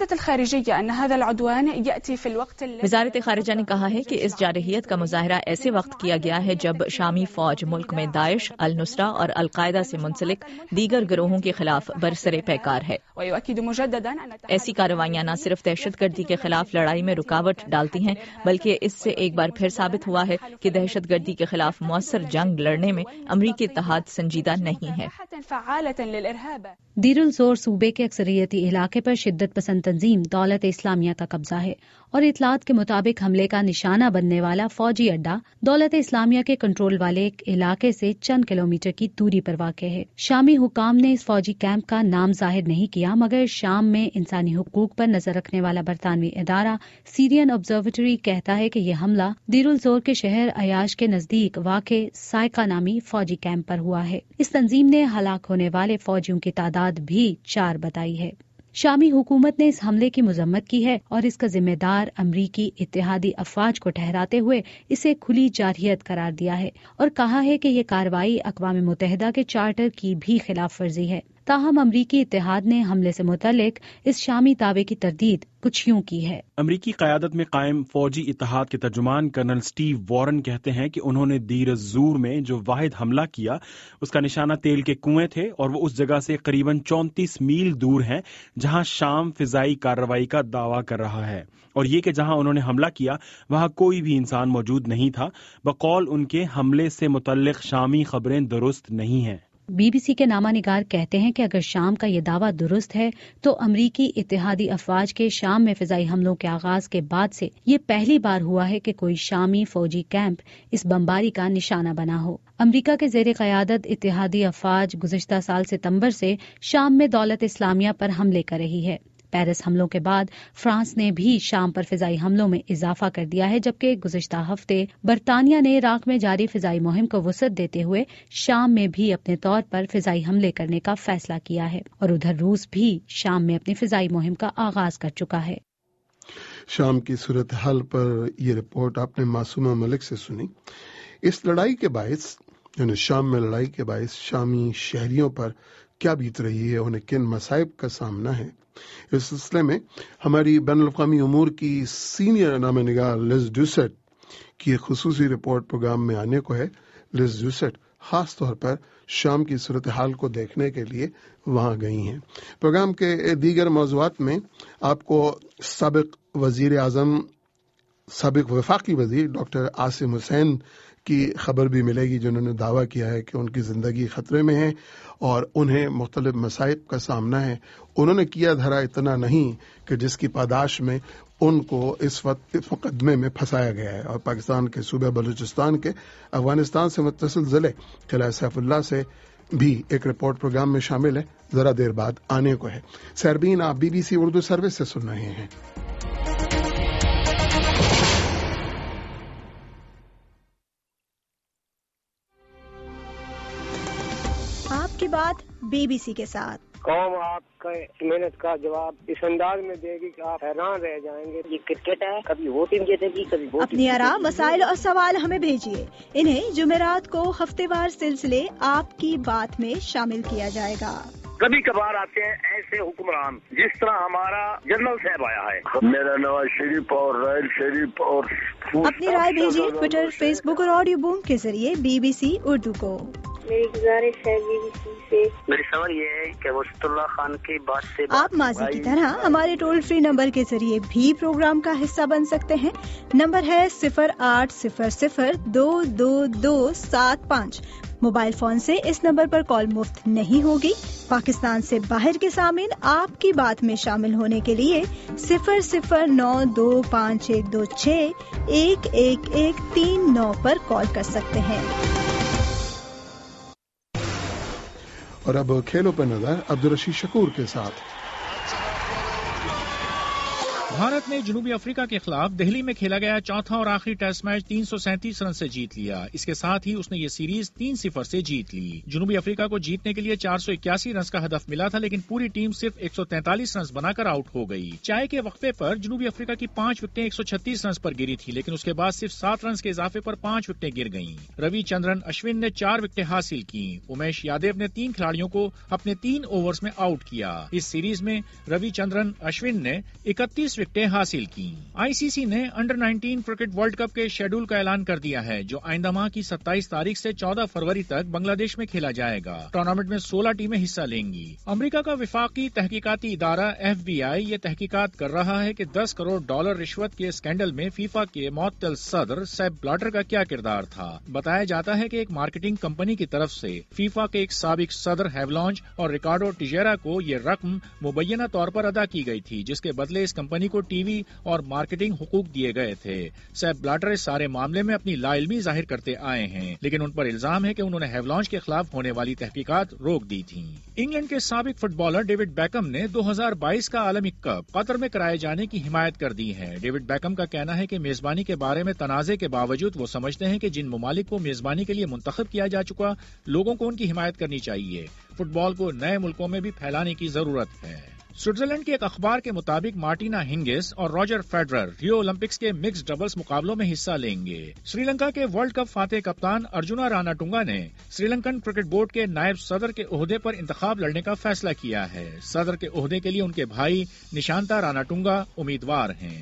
وزارت خارجہ نے کہا ہے کہ اس جارحیت کا مظاہرہ ایسے وقت کیا گیا ہے جب شامی فوج ملک میں داعش، النصرہ اور القاعدہ سے منسلک دیگر گروہوں کے خلاف برسر پیکار ہے. ایسی کارروائیاں نہ صرف دہشت گردی کے خلاف لڑائی میں رکاوٹ ڈالتی ہیں بلکہ اس سے ایک بار پھر ثابت ہوا ہے کہ دہشت گردی کے خلاف مؤثر جنگ لڑنے میں امریکی اتحاد سنجیدہ نہیں ہے. دیر الزور صوبے کے اکثریتی علاقے پر شدت پسند تنظیم دولت اسلامیہ کا قبضہ ہے اور اطلاعات کے مطابق حملے کا نشانہ بننے والا فوجی اڈا دولت اسلامیہ کے کنٹرول والے ایک علاقے سے چند کلومیٹر کی دوری پر واقع ہے. شامی حکام نے اس فوجی کیمپ کا نام ظاہر نہیں کیا، مگر شام میں انسانی حقوق پر نظر رکھنے والا برطانوی ادارہ سیرین آبزرویٹری کہتا ہے کہ یہ حملہ دیر الزور کے شہر عیاش کے نزدیک واقع سائقہ نامی فوجی کیمپ پر ہوا ہے. اس تنظیم نے ہلاک ہونے والے فوجیوں کی تعداد بھی چار بتائی ہے. شامی حکومت نے اس حملے کی مذمت کی ہے اور اس کا ذمہ دار امریکی اتحادی افواج کو ٹھہراتے ہوئے اسے کھلی جارحیت قرار دیا ہے اور کہا ہے کہ یہ کارروائی اقوام متحدہ کے چارٹر کی بھی خلاف ورزی ہے. تاہم امریکی اتحاد نے حملے سے متعلق اس شامی دعوے کی تردید کچھ یوں کی ہے. امریکی قیادت میں قائم فوجی اتحاد کے ترجمان کرنل سٹیو وارن کہتے ہیں کہ انہوں نے دیر الزور میں جو واحد حملہ کیا اس کا نشانہ تیل کے کنویں تھے اور وہ اس جگہ سے قریباً چونتیس میل دور ہیں جہاں شام فضائی کارروائی کا دعویٰ کر رہا ہے، اور یہ کہ جہاں انہوں نے حملہ کیا وہاں کوئی بھی انسان موجود نہیں تھا. بقول ان کے حملے سے متعلق شامی خبریں درست نہیں ہیں. بی بی سی کے نامہ نگار کہتے ہیں کہ اگر شام کا یہ دعویٰ درست ہے تو امریکی اتحادی افواج کے شام میں فضائی حملوں کے آغاز کے بعد سے یہ پہلی بار ہوا ہے کہ کوئی شامی فوجی کیمپ اس بمباری کا نشانہ بنا ہو. امریکہ کے زیر قیادت اتحادی افواج گزشتہ سال ستمبر سے شام میں دولت اسلامیہ پر حملے کر رہی ہے. پیرس حملوں کے بعد فرانس نے بھی شام پر فضائی حملوں میں اضافہ کر دیا ہے، جبکہ گزشتہ ہفتے برطانیہ نے عراق میں جاری فضائی مہم کو وسعت دیتے ہوئے شام میں بھی اپنے طور پر فضائی حملے کرنے کا فیصلہ کیا ہے، اور ادھر روس بھی شام میں اپنی فضائی مہم کا آغاز کر چکا ہے۔ شام کی صورتحال پر یہ رپورٹ آپ نے معصومہ ملک سے سنی۔ اس لڑائی کے باعث یعنی شام میں لڑائی کے باعث شامی شہریوں پر کیا بیت رہی ہے، انہیں کن مصائب کا سامنا ہے، اس سلسلے میں ہماری بین الاقوامی امور کی سینئر نامہ نگار لیز ڈوسٹ کی ایک خصوصی رپورٹ پروگرام میں آنے کو ہے۔ لیز ڈوسٹ خاص طور پر شام کی صورتحال کو دیکھنے کے لیے وہاں گئی ہیں۔ پروگرام کے دیگر موضوعات میں آپ کو سابق وزیر اعظم سابق وفاقی وزیر ڈاکٹر عاصم حسین کی خبر بھی ملے گی، جنہوں نے دعویٰ کیا ہے کہ ان کی زندگی خطرے میں ہے اور انہیں مختلف مصائب کا سامنا ہے۔ انہوں نے کیا دھرا اتنا نہیں کہ جس کی پاداش میں ان کو اس وقت مقدمے میں پھنسایا گیا ہے، اور پاکستان کے صوبہ بلوچستان کے افغانستان سے متصل ضلع قلعہ سیف اللہ سے بھی ایک رپورٹ پروگرام میں شامل ہے، ذرا دیر بعد آنے کو ہے۔ سیربین آپ B B C Urdu service سے سن رہے ہیں۔ آپ کی بات بی بی سی کے ساتھ۔ قوم آپ کا محنت کا جواب اس انداز میں دے گی کہ آپ حیران رہ جائیں گے۔ یہ کرکٹ ہے، کبھی وہ ٹیم جیتے گی، کبھی وہ۔ اپنی آراء، مسائل اور سوال ہمیں بھیجیے، انہیں جمعرات کو ہفتے وار سلسلے آپ کی بات میں شامل کیا جائے گا۔ کبھی کبھار آتے ہیں ایسے حکمران جس طرح ہمارا جنرل صاحب آیا ہے۔ میرا نواز شریف اور رائل شریف اور اپنی رائے بھیجیے ٹویٹر، فیس بک اور آڈیو بوم کے ذریعے بی بی سی اردو کو۔ میری گزارش ہے بی بی سی سے، میری سوال یہ ہے کہ وسط اللہ خان کی بات سے آپ ماضی کی طرح ہمارے ٹول فری نمبر کے ذریعے بھی پروگرام کا حصہ بن سکتے ہیں۔ نمبر ہے صفر آٹھ صفر صفر دو دو دو سات پانچ۔ موبائل فون سے اس نمبر پر کال مفت نہیں ہوگی۔ پاکستان سے باہر کے سامعین آپ کی بات میں شامل ہونے کے لیے صفر صفر نو دو پانچ ایک دو چھ ایک ایک ایک تین نو پر کال کر سکتے ہیں۔ اور اب کھیلوں پر نظر عبدالرشید شکور کے ساتھ۔ بھارت نے جنوبی افریقہ کے خلاف دہلی میں کھیلا گیا چوتھا اور آخری ٹیسٹ میچ تین سو سینتیس رن سے جیت لیا۔ اس کے ساتھ ہی اس نے یہ سیریز تین صفر سے جیت لی۔ جنوبی افریقہ کو جیتنے کے لیے چار سو اکیاسی رنز کا ہدف ملا تھا، لیکن پوری ٹیم صرف ایک سو تینتالیس رنز بنا کر آؤٹ ہو گئی۔ چائے کے وقفے پر جنوبی افریقہ کی پانچ وکٹیں ایک سو چھتیس رنز پر گری تھی، لیکن اس کے بعد صرف سات رنز کے اضافے پر پانچ وکٹیں گر گئیں۔ روی چندرن اشون نے چار وکٹیں حاصل کی۔ امیش یادو نے تین کھلاڑیوں کو اپنے تین اوورز میں آؤٹ کیا۔ اس سیریز میں روی چندرن اشون نے اکتیس وکٹیں حاصل کی۔ آئی سی سی نے under nineteen cricket world cup کے شیڈول کا اعلان کر دیا ہے، جو آئندہ ماہ کی ستائیس تاریخ سے چودہ فروری تک بنگلہ دیش میں کھیلا جائے گا۔ ٹورنامنٹ میں سولہ ٹیمیں حصہ لیں گی۔ امریکہ کا وفاقی تحقیقاتی ادارہ ایف بی آئی یہ تحقیقات کر رہا ہے کہ دس کروڑ ڈالر رشوت کے اسکینڈل میں فیفا کے معطل صدر سیپ بلاٹر کا کیا کردار تھا۔ بتایا جاتا ہے کہ ایک مارکیٹنگ کمپنی کی طرف سے فیفا کے ایک سابق صدر ہیولانج اور ریکارڈو ٹیجیرا کو یہ رقم مبینہ طور پر ادا کی گئی تھی، جس کے بدلے اس کمپنی کو ٹی وی اور مارکیٹنگ حقوق دیے گئے تھے۔ سیپ بلاٹر اس سارے معاملے میں اپنی لا علمی ظاہر کرتے آئے ہیں، لیکن ان پر الزام ہے کہ انہوں نے ہیولانج کے خلاف ہونے والی تحقیقات روک دی تھیں۔ انگلینڈ کے سابق فٹ بالر ڈیوڈ بیکم نے دو ہزار بائیس کا عالمی کپ قطر میں کرائے جانے کی حمایت کر دی ہے۔ ڈیوڈ بیکم کا کہنا ہے کہ میزبانی کے بارے میں تنازع کے باوجود وہ سمجھتے ہیں کہ جن ممالک کو میزبانی کے لیے منتخب کیا جا چکا، لوگوں کو ان کی حمایت کرنی چاہیے۔ فٹ بال کو نئے ملکوں میں بھی پھیلانے کی ضرورت ہے۔ سوئٹزرلینڈ کے ایک اخبار کے مطابق مارٹینا ہنگس اور راجر فیڈرر ریو اولمپکس کے مکس ڈبلز مقابلوں میں حصہ لیں گے۔ سری لنکا کے ورلڈ کپ فاتح کپتان ارجنا رانا ٹنگا نے سری لنکن کرکٹ بورڈ کے نائب صدر کے عہدے پر انتخاب لڑنے کا فیصلہ کیا ہے۔ صدر کے عہدے کے لیے ان کے بھائی نشانتا رانا ٹنگا امیدوار ہیں۔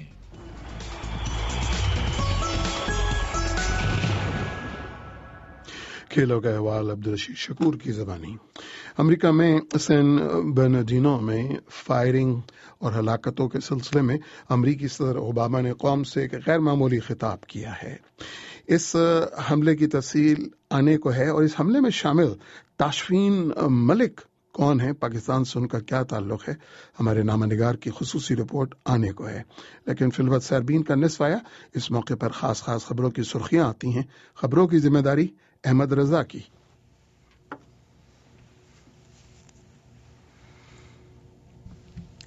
کھیلوں کا احوال عبدالرشید شکور کی زبانی۔ امریکہ میں سین برنارڈینو میں فائرنگ اور ہلاکتوں کے سلسلے میں امریکی صدر اوباما نے قوم سے ایک غیر معمولی خطاب کیا ہے۔ اس حملے کی تفصیل آنے کو ہے، اور اس حملے میں شامل تاشفین ملک کون ہے، پاکستان سے ان کا کیا تعلق ہے، ہمارے نامہ نگار کی خصوصی رپورٹ آنے کو ہے۔ لیکن فی الوقت سیربین کا نصف آیا، اس موقع پر خاص خاص خبروں کی سرخیاں آتی ہیں۔ خبروں کی ذمہ داری احمد رضا کی۔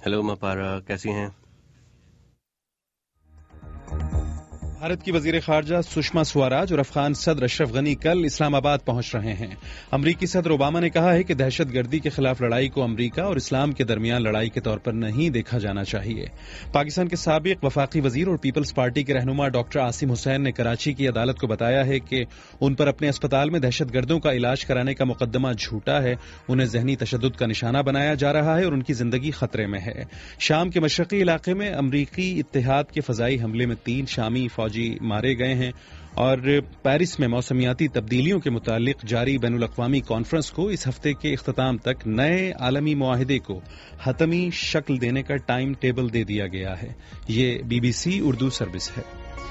हेलो मपारा, कैसी हैं? भारत की वजीर खारजा सुषमा स्वराज और अफगान सदर अशरफ गनी कल इस्लामाबाद पहुंच रहे हैं। अमरीकी सदर ओबामा ने कहा है कि दहशत गर्दी के खिलाफ लड़ाई को अमरीका और इस्लाम के दरमियान लड़ाई के तौर पर नहीं देखा जाना चाहिए। पाकिस्तान के साबिक वफाकी वजीर और पीपल्स पार्टी के रहनुमा डॉक्टर आसिम हुसैन ने कराची की अदालत को बताया है कि उन पर अपने अस्पताल में दहशत गर्दों का इलाज कराने का मुकदमा झूठा है, उन्हें जहनी तशद्दुद का निशाना बनाया जा रहा है और उनकी जिंदगी खतरे में है। शाम के मशरकी इलाके में अमरीकी इत्तेहाद के फजाई हमले में तीन शामी फौजी मारे गए हैं और पेरिस में मौसमियाती तब्दीलियों के मुतालिक जारी बैनुल-अक़वामी कॉन्फ्रेंस को इस हफ्ते के इख्तिताम तक नए आलमी मुआहिदे को हतमी शक्ल देने का टाइम टेबल दे दिया गया है। ये बीबीसी उर्दू सर्विस है।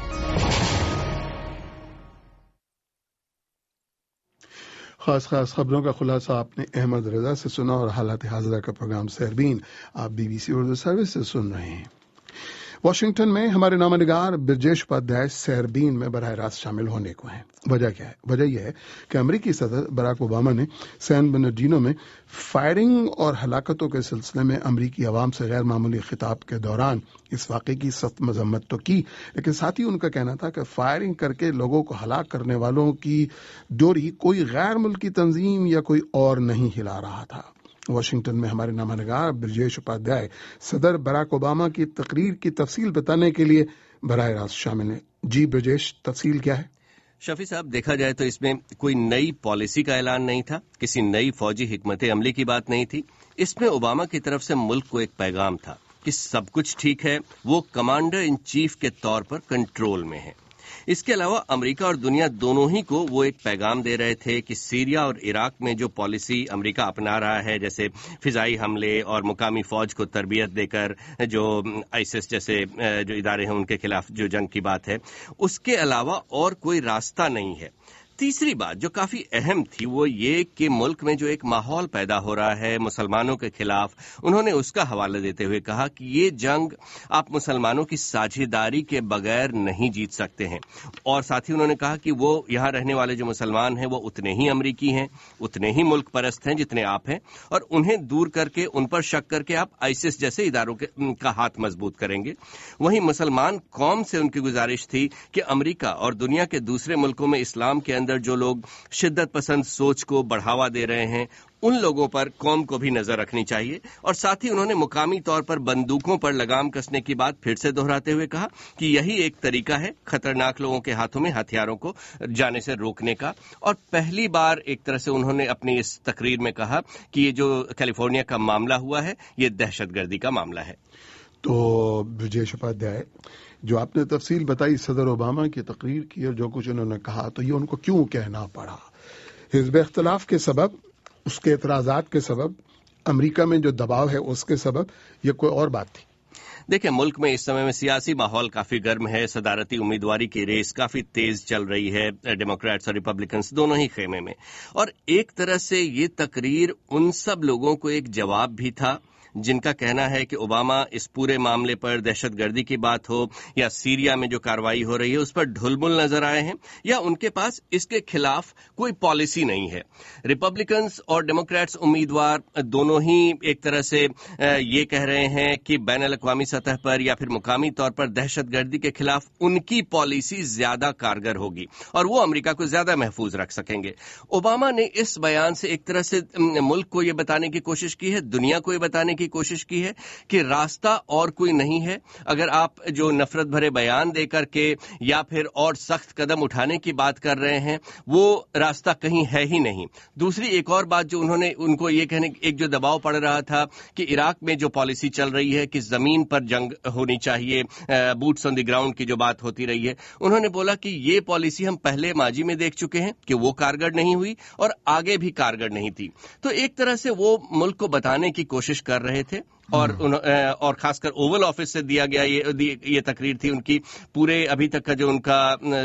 खास खास खबरों का खुलासा आपने अहमद रजा से सुना और हालात हाज़िरा का प्रोग्राम सहरबीन आप बीबीसी उर्दू सर्विस से सुन रहे हैं। वाशिंगटन में हमारे नामानिगार ब्रजेश उपाध्याय सहरबीन में बराह रास्त शामिल होने को हैं। वजह क्या है? वजह यह है कि अमरीकी सदर बराक ओबामा ने सैन बर्नार्डिनो में फायरिंग और हलाकतों के सिलसिले में अमरीकी अवाम से गैर मामूली खिताब के दौरान इस वाक़े की सख्त मजम्मत तो की, लेकिन साथ ही उनका कहना था कि फायरिंग करके लोगों को हलाक करने वालों की डोरी कोई गैर मुल्की तंजीम या कोई और नहीं हिला रहा था। वाशिंगटन में हमारे नामानिगार ब्रजेश उपाध्याय सदर बराक ओबामा की तकरीर की तफसील बताने के लिए बराह रास्त शामिल हैं। जी ब्रजेश, तफसील क्या है? शफी साहब, देखा जाए तो इसमें कोई नई पॉलिसी का ऐलान नहीं था, किसी नई फौजी हिकमत अमली की बात नहीं थी। इसमें ओबामा की तरफ से मुल्क को एक पैगाम था कि सब कुछ ठीक है, वो कमांडर इन चीफ के तौर पर कंट्रोल में है। इसके अलावा अमेरिका और दुनिया दोनों ही को वो एक पैगाम दे रहे थे कि सीरिया और इराक में जो पॉलिसी अमेरिका अपना रहा है, जैसे फिजाई हमले और मुकामी फौज को तरबियत देकर जो आईसिस जैसे जो इदारे हैं उनके खिलाफ जो जंग की बात है, उसके अलावा और कोई रास्ता नहीं है। तीसरी बात जो काफी अहम थी वो ये कि मुल्क में जो एक माहौल पैदा हो रहा है मुसलमानों के खिलाफ, उन्होंने उसका हवाला देते हुए कहा कि ये जंग आप मुसलमानों की साझेदारी के बगैर नहीं जीत सकते हैं। और साथ ही उन्होंने कहा कि वो यहाँ रहने वाले जो मुसलमान हैं वो उतने ही अमरीकी हैं, उतने ही मुल्क परस्त हैं जितने आप हैं, और उन्हें दूर करके उन पर शक करके आप आईसिस जैसे इदारों के का हाथ मजबूत करेंगे। वहीं मुसलमान कौम से उनकी गुजारिश थी कि अमरीका और दुनिया के दूसरे मुल्कों में इस्लाम के अंदर जो लोग शिद्दत पसंद सोच को बढ़ावा दे रहे हैं उन लोगों पर कौम को भी नजर रखनी चाहिए। और साथ ही उन्होंने मुकामी तौर पर बंदूकों पर लगाम कसने की बात फिर से दोहराते हुए कहा कि यही एक तरीका है खतरनाक लोगों के हाथों में हथियारों को जाने से रोकने का। और पहली बार एक तरह से उन्होंने अपनी इस तकरीर में कहा कि ये जो कैलिफोर्निया का मामला हुआ है ये दहशतगर्दी का मामला है। तो ब्रजेश उपाध्याय, जो आपने तफसील बताई सदर ओबामा की तकरीर की और जो कुछ उन्होंने कहा, तो ये उनको क्यों कहना पड़ा? हिज़्ब इख्तिलाफ के सबब, उसके एतराज़ात के सबब, अमेरिका में जो दबाव है उसके सबब, ये कोई और बात थी? देखिए, मुल्क में इस समय में सियासी माहौल काफी गर्म है। सदारती उम्मीदवारी की रेस काफी तेज चल रही है, डेमोक्रेट्स और रिपब्लिकन्स दोनों ही खेमे में। और एक तरह से ये तकरीर उन सब लोगों को एक जवाब भी था जिनका कहना है कि ओबामा इस पूरे मामले पर, दहशतगर्दी की बात हो या सीरिया में जो कार्रवाई हो रही है उस पर ढुलमुल नजर आए हैं या उनके पास इसके खिलाफ कोई पॉलिसी नहीं है। रिपब्लिकन्स और डेमोक्रेट्स उम्मीदवार दोनों ही एक तरह से ये कह रहे हैं कि बैनुल-अक़वामी सतह पर या फिर मुकामी तौर पर दहशतगर्दी के खिलाफ उनकी पॉलिसी ज्यादा कारगर होगी और वो अमेरिका को ज्यादा महफूज रख सकेंगे। ओबामा ने इस बयान से एक तरह से मुल्क को ये बताने की कोशिश की है, दुनिया को ये बताने की कोशिश की है कि रास्ता और कोई नहीं है। अगर आप जो नफरत भरे बयान देकर के या फिर और सख्त कदम उठाने की बात कर रहे हैं वो रास्ता कहीं है ही नहीं। दूसरी एक और बात जो उन्होंने उनको ये कहने, एक जो दबाव पड़ रहा था कि इराक में जो पॉलिसी चल रही है कि जमीन पर जंग होनी चाहिए, बूट्स ऑन द ग्राउंड की जो बात होती रही है, उन्होंने बोला कि ये पॉलिसी हम पहले माजी में देख चुके हैं कि वो कारगर नहीं हुई और आगे भी कारगर नहीं थी। तो एक तरह से वो मुल्क को बताने की कोशिश कर रहे थे और और खासकर ओवल ऑफिस से दिया गया ये ये तकरीर थी उनकी। पूरे अभी तक का जो उनका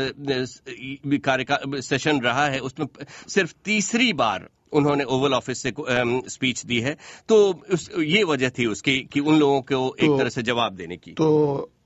कार्य का सेशन रहा है उसमें सिर्फ तीसरी बार उन्होंने ओवल ऑफिस से स्पीच दी है। तो उस, ये वजह थी उसकी कि उन लोगों को एक तो, तरह से जवाब देने की। तो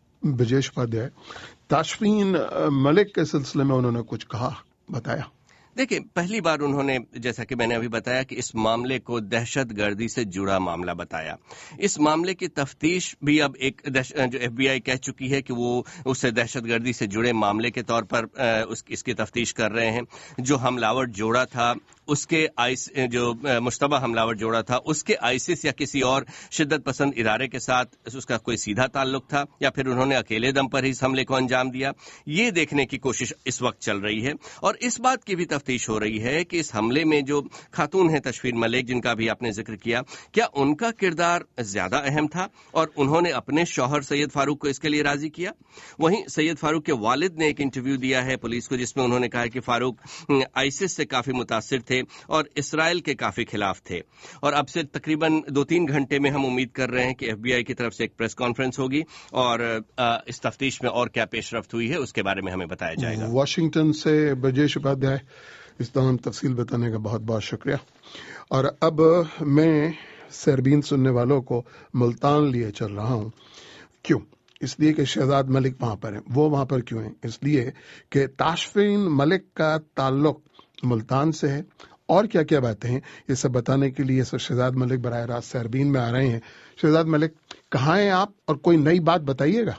ब्रजेश उपाध्याय, ताशफीन मलिक के सिलसिले में उन्होंने कुछ कहा, बताया? देखिए, पहली बार उन्होंने, जैसा कि मैंने अभी बताया, कि इस मामले को दहशत गर्दी से जुड़ा मामला बताया। इस मामले की तफ्तीश भी अब एक जो एफबीआई कह चुकी है कि वो उसे दहशत गर्दी से जुड़े मामले के तौर पर उस, इसकी तफ्तीश कर रहे हैं। जो हमलावर जोड़ा था उसके आइस जो मुश्तबा हमलावर जोड़ा था उसके आईसिस या किसी और शिद्दत पसंद इदारे के साथ उसका कोई सीधा ताल्लुक था, या फिर उन्होंने अकेले दम पर ही इस हमले को अंजाम दिया, ये देखने की कोशिश इस वक्त चल रही है। और इस बात की भी तफ्तीश हो रही है कि इस हमले में जो खातून है तशफीन मलिक, जिनका भी आपने जिक्र किया, क्या उनका किरदार ज्यादा अहम था और उन्होंने अपने शौहर सैयद फारूक को इसके लिए राजी किया। वहीं सैयद फारूक के वालिद ने एक इंटरव्यू दिया है पुलिस को, जिसमें उन्होंने कहा कि फारूक आईसिस से काफी मुतासिर थे और इसराइल के काफी खिलाफ थे। और अब से तकरीबन दो तीन घंटे में हम उम्मीद कर रहे हैं कि एफबीआई की तरफ से एक प्रेस कॉन्फ्रेंस होगी और इस तफ्तीश में और क्या पेशरफ्त हुई है उसके बारे में हमें बताया जाएगा। वाशिंगटन से ब्रजेश उपाध्याय, इस तमाम तफसील बताने का बहुत बहुत शुक्रिया। और अब मैं सरबीन सुनने वालों को मुल्तान लिए चल रहा हूं। क्यों? इसलिए कि शहजाद मलिक वहां पर है। वो वहां पर क्यों है? इसलिए कि ताशफीन मलिक का ताल्लुक मुल्तान से है। और क्या क्या बातें हैं, ये सब बताने के लिए शहजाद मलिक बराह रास्त सरबीन में आ रहे हैं। शहजाद मलिक, कहाँ हैं आप और कोई नई बात बताइएगा।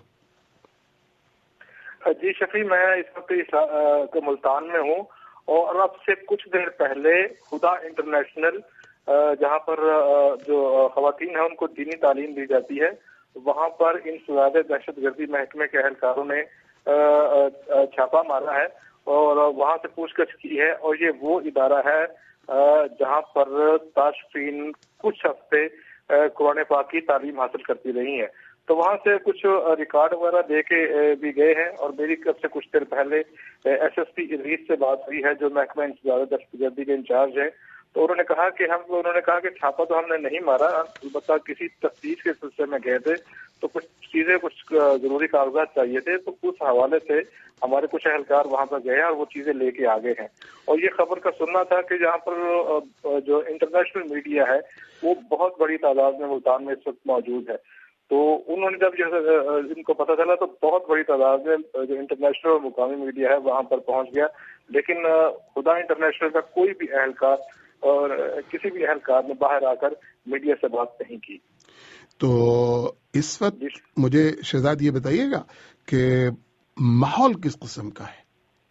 जी शफी, मैं इस वक्त मुल्तान में हूँ और अब से कुछ देर पहले हुदा इंटरनेशनल, जहाँ पर जो खवातीन है उनको दीनी तालीम दी जाती है, वहाँ पर इंसदाद दहशतगर्दी महकमे के एहलकारों ने छापा मारा है और वहाँ से पूछताछ की है। और ये वो इदारा है जहाँ पर ताशफीन कुछ हफ्ते कुरान पाक की तालीम हासिल करती रही है। तो वहाँ से कुछ रिकॉर्ड वगैरह दे के भी गए हैं। और मेरी कब से कुछ देर पहले एस एस पी इदरीस से बात हुई है, जो महकमा इंसदाद दहशतगर्दी के इंचार्ज है। तो उन्होंने कहा कि हम उन्होंने कहा कि छापा तो हमने नहीं मारा, अलबत्ता किसी तफ्तीश के सिलसिले में गए थे तो कुछ चीजें, कुछ जरूरी कागजात चाहिए थे, तो उस हवाले से हमारे कुछ एहलकार वहां पर गए और वो चीजें लेके आ गए हैं। और ये खबर का सुनना था कि जहाँ पर जो इंटरनेशनल मीडिया है वो बहुत बड़ी तादाद में मुल्तान में इस वक्त मौजूद है। तो उन्होंने जब इनको पता चला तो बहुत बड़ी तादाद में जो इंटरनेशनल और मुकामी मीडिया है वहां पर पहुंच गया। लेकिन खुदा इंटरनेशनल का कोई भी एहलकार और किसी भी एहलकार ने बाहर आकर मीडिया से बात नहीं की। तो इस वक्त मुझे शहजाद ये बताइएगा कि माहौल किस किस्म का है?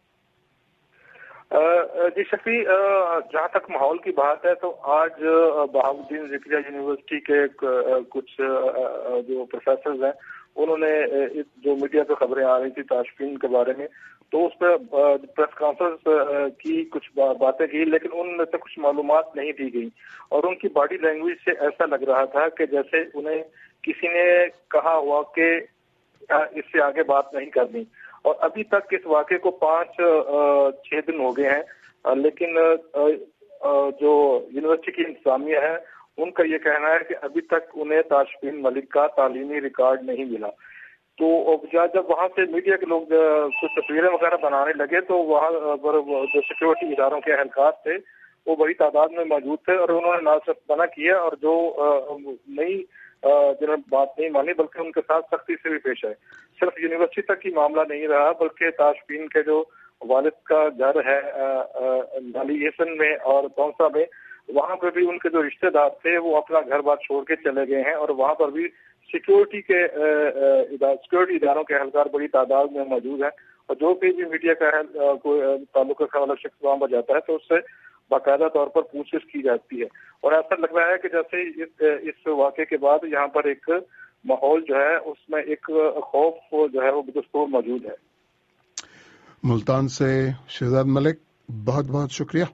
जी शफी, जहाँ तक माहौल की बात है तो आज बहाउद्दीन ज़िक्रिया यूनिवर्सिटी के कुछ जो प्रोफेसर हैं उन्होंने जो मीडिया पे खबरें आ रही थी ताशफीन के बारे में, तो उस पर प्रेस कॉन्फ्रेंस की कुछ बातें की, लेकिन उनमें से कुछ मालूमात नहीं दी गई। और उनकी बॉडी लैंग्वेज से ऐसा लग रहा था कि जैसे उन्हें किसी ने कहा हुआ कि इससे आगे बात नहीं करनी। और अभी तक इस वाक़े को पाँच छह दिन हो गए हैं, लेकिन जो यूनिवर्सिटी की इंतजामिया है उनका ये कहना है कि अभी तक उन्हें ताशफीन मलिक का तालीमी रिकॉर्ड नहीं मिला। तो जब वहाँ से मीडिया के लोग कुछ तस्वीरें वगैरह बनाने लगे तो वहाँ पर जो सिक्योरिटी इदारों के एहलकार थे वो बड़ी तादाद में मौजूद थे और उन्होंने ना सिर्फ मना किया और जो नई जिन्होंने बात नहीं मानी बल्कि उनके साथ सख्ती से भी पेश आए। सिर्फ यूनिवर्सिटी तक ही मामला नहीं रहा बल्कि ताशफीन के जो वालिद का घर है नालीसन में और तौसा में, वहाँ पर भी उनके जो रिश्तेदार थे वो अपना घर बार छोड़ के चले गए हैं और वहाँ पर भी सिक्योरिटी के सिक्योरिटी इदारों के एहलकार बड़ी तादाद में मौजूद हैं। और जो कोई भी मीडिया का कोई ताल्लुक रखने वाला शख्स वहाँ पर जाता है तो उससे बाकायदा तौर पर पूछताछ की जाती है। और ऐसा लग रहा है कि जैसे इस, इस वाक़े के बाद यहाँ पर एक माहौल जो है उसमें एक खौफ जो है वो बदस्तूर मौजूद है। मुल्तान से शहजाद मलिक, बहुत बहुत शुक्रिया।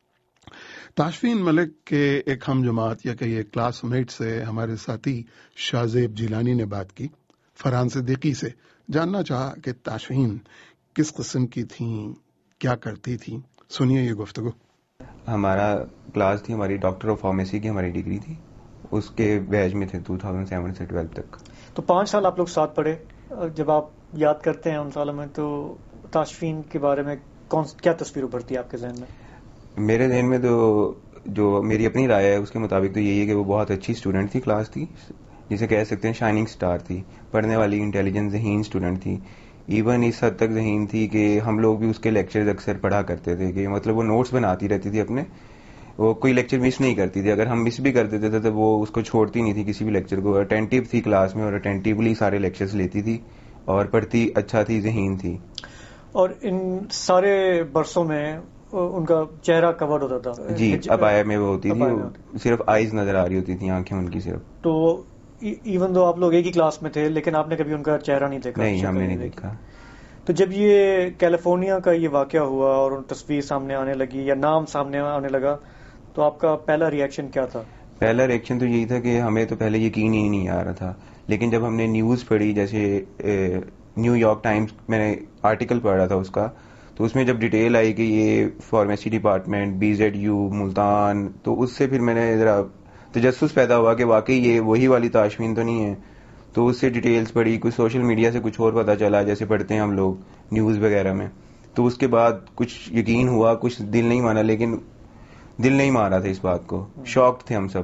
ताशफीन मलिक के एक हम जमात या कहिए क्लासमेट से हमारे साथी शाहजेब जिलानी ने बात की, फरहान सिद्दीकी से जानना चाहा कि ताशफीन किस किस्म की थी, क्या करती थी। सुनिए ये गुफ्तगू। हमारा क्लास थी, हमारी डॉक्टर ऑफ फार्मेसी की हमारी डिग्री थी, उसके बैच में थे दो हज़ार सात से बारह तक। तो पाँच साल आप लोग साथ पढ़े, जब आप याद करते हैं उन सालों में तो ताशफीन के बारे में कौन क्या तस्वीर उभरती है आपके जहन में? मेरे जहन में तो जो मेरी अपनी राय है उसके मुताबिक तो यही है कि वो बहुत अच्छी स्टूडेंट थी, क्लास थी, जिसे कह सकते हैं शाइनिंग स्टार थी, पढ़ने वाली, इंटेलिजेंट ज़हीन स्टूडेंट थी। ایون اس حد تک ذہین تھی کہ ہم لوگ بھی اس کے لیکچرز اکثر پڑھا کرتے تھے کہ مطلب وہ نوٹس بناتی رہتی تھی اپنے, وہ کوئی لیکچر مس نہیں کرتی تھی. اگر ہم مس بھی کر دیتے تھے تو وہ اس کو چھوڑتی نہیں تھی کسی بھی لیکچر کو. اٹینٹیو تھی کلاس میں اور اٹینٹیولی سارے لیکچرز لیتی تھی اور پڑھتی اچھا تھی, ذہین تھی. اور ان سارے برسوں میں ان کا چہرہ کورڈ ہوتا تھا. جی, ابایا میں وہ ہوتی تھی, صرف آئیز نظر آ رہی ہوتی تھی, آنکھیں ان کی صرف. تو ایون دو آپ لوگ ایک ہی کلاس میں تھے لیکن آپ نے کبھی ان کا چہرہ نہیں دیکھا؟ نہیں, ہم نے نہیں دیکھا. تو جب یہ کیلیفورنیا کا یہ واقعہ ہوا اور تصویر سامنے آنے لگی یا نام سامنے آنے لگا تو آپ کا پہلا ری ایکشن کیا تھا؟ پہلا ری ایکشن تو یہی تھا کہ ہمیں تو پہلے یقین ہی نہیں آ رہا تھا, لیکن جب ہم نے نیوز پڑھی, جیسے نیو یارک ٹائمز میں نے آرٹیکل پڑھ رہا تھا اس کا, تو اس میں جب ڈیٹیل آئی کہ یہ pharmacy department B Z U Multan, تو اس سے پھر میں نے ذرا تجسس پیدا ہوا کہ واقعی یہ وہی والی تاشفین تو نہیں ہے. تو اس سے ڈیٹیلز پڑھی, کچھ سوشل میڈیا سے کچھ اور پتا چلا جیسے پڑھتے ہیں ہم لوگ نیوز وغیرہ میں. تو اس کے بعد کچھ یقین ہوا, کچھ دل نہیں مانا, لیکن دل نہیں مارا تھا اس بات کو. شاکڈ تھے ہم سب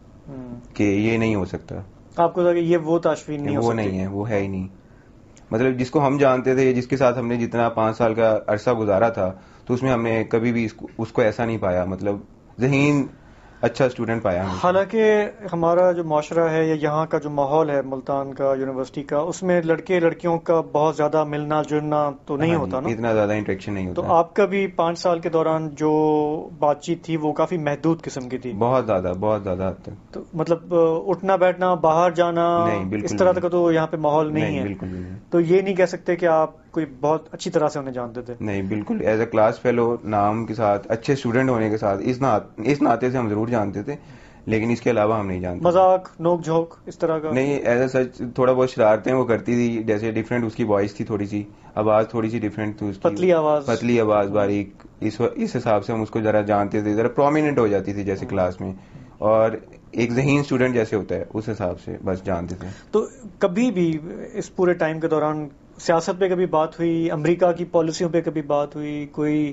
کہ یہ نہیں ہو سکتا. آپ کو لگا کہ یہ وہ تاشفین نہیں وہ نہیں ہے, وہ ہے ہی نہیں. مطلب جس کو ہم جانتے تھے, جس کے ساتھ ہم نے جتنا پانچ سال کا عرصہ گزارا تھا, تو اس میں ہم نے کبھی بھی اس کو ایسا نہیں پایا, مطلب ذہین اچھا اسٹوڈنٹ پایا. حالانکہ ہمارا جو معاشرہ ہے یا یہاں کا جو ماحول ہے ملتان کا, یونیورسٹی کا, اس میں لڑکے لڑکیوں کا بہت زیادہ ملنا جلنا تو نہیں ہوتا نا, اتنا زیادہ انٹریکشن نہیں ہوتا. تو آپ کا بھی پانچ سال کے دوران جو بات چیت تھی وہ کافی محدود قسم کی تھی؟ بہت زیادہ, بہت زیادہ حد تک. تو مطلب اٹھنا بیٹھنا, باہر جانا, اس طرح کا تو یہاں پہ ماحول نہیں ہے. بالکل نہیں. تو یہ نہیں کہہ سکتے کہ آپ کوئی بہت اچھی طرح سے انہیں جانتے تھے؟ نہیں, بالکل. ایز اے کلاس فیلو, نام کے ساتھ, اچھے اسٹوڈنٹ ہونے کے ساتھ, اس ناطے سے ہم ضرور جانتے تھے, لیکن اس کے علاوہ ہم نہیں جانتے. مذاق, نوک جھوک اس طرح کا نہیں. ایز اے سچ تھوڑا بہت شرارتیں وہ کرتی تھی, جیسے ڈفرینٹ اس کی وائس تھی, تھوڑی سی آواز تھوڑی سی ڈفرینٹ تھی, پتلی آواز, پتلی آواز, باریک. اس اس حساب سے ہم اس کو ذرا جانتے تھے, ذرا پرومیننٹ ہو جاتی تھی جیسے کلاس میں, اور ایک ذہین اسٹوڈنٹ جیسے ہوتا ہے اس حساب سے بس جانتے تھے. تو کبھی بھی اس پورے ٹائم کے دوران سیاست پہ کبھی بات ہوئی, امریکہ کی پالیسیوں پہ کبھی بات ہوئی, کوئی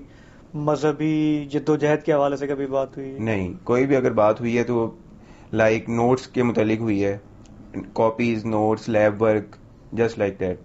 مذہبی جد و جہد کے حوالے سے کبھی بات ہوئی؟ نہیں, کوئی بھی اگر بات ہوئی ہے تو لائک نوٹس کے متعلق ہوئی ہے, copies, notes, lab work, just like that.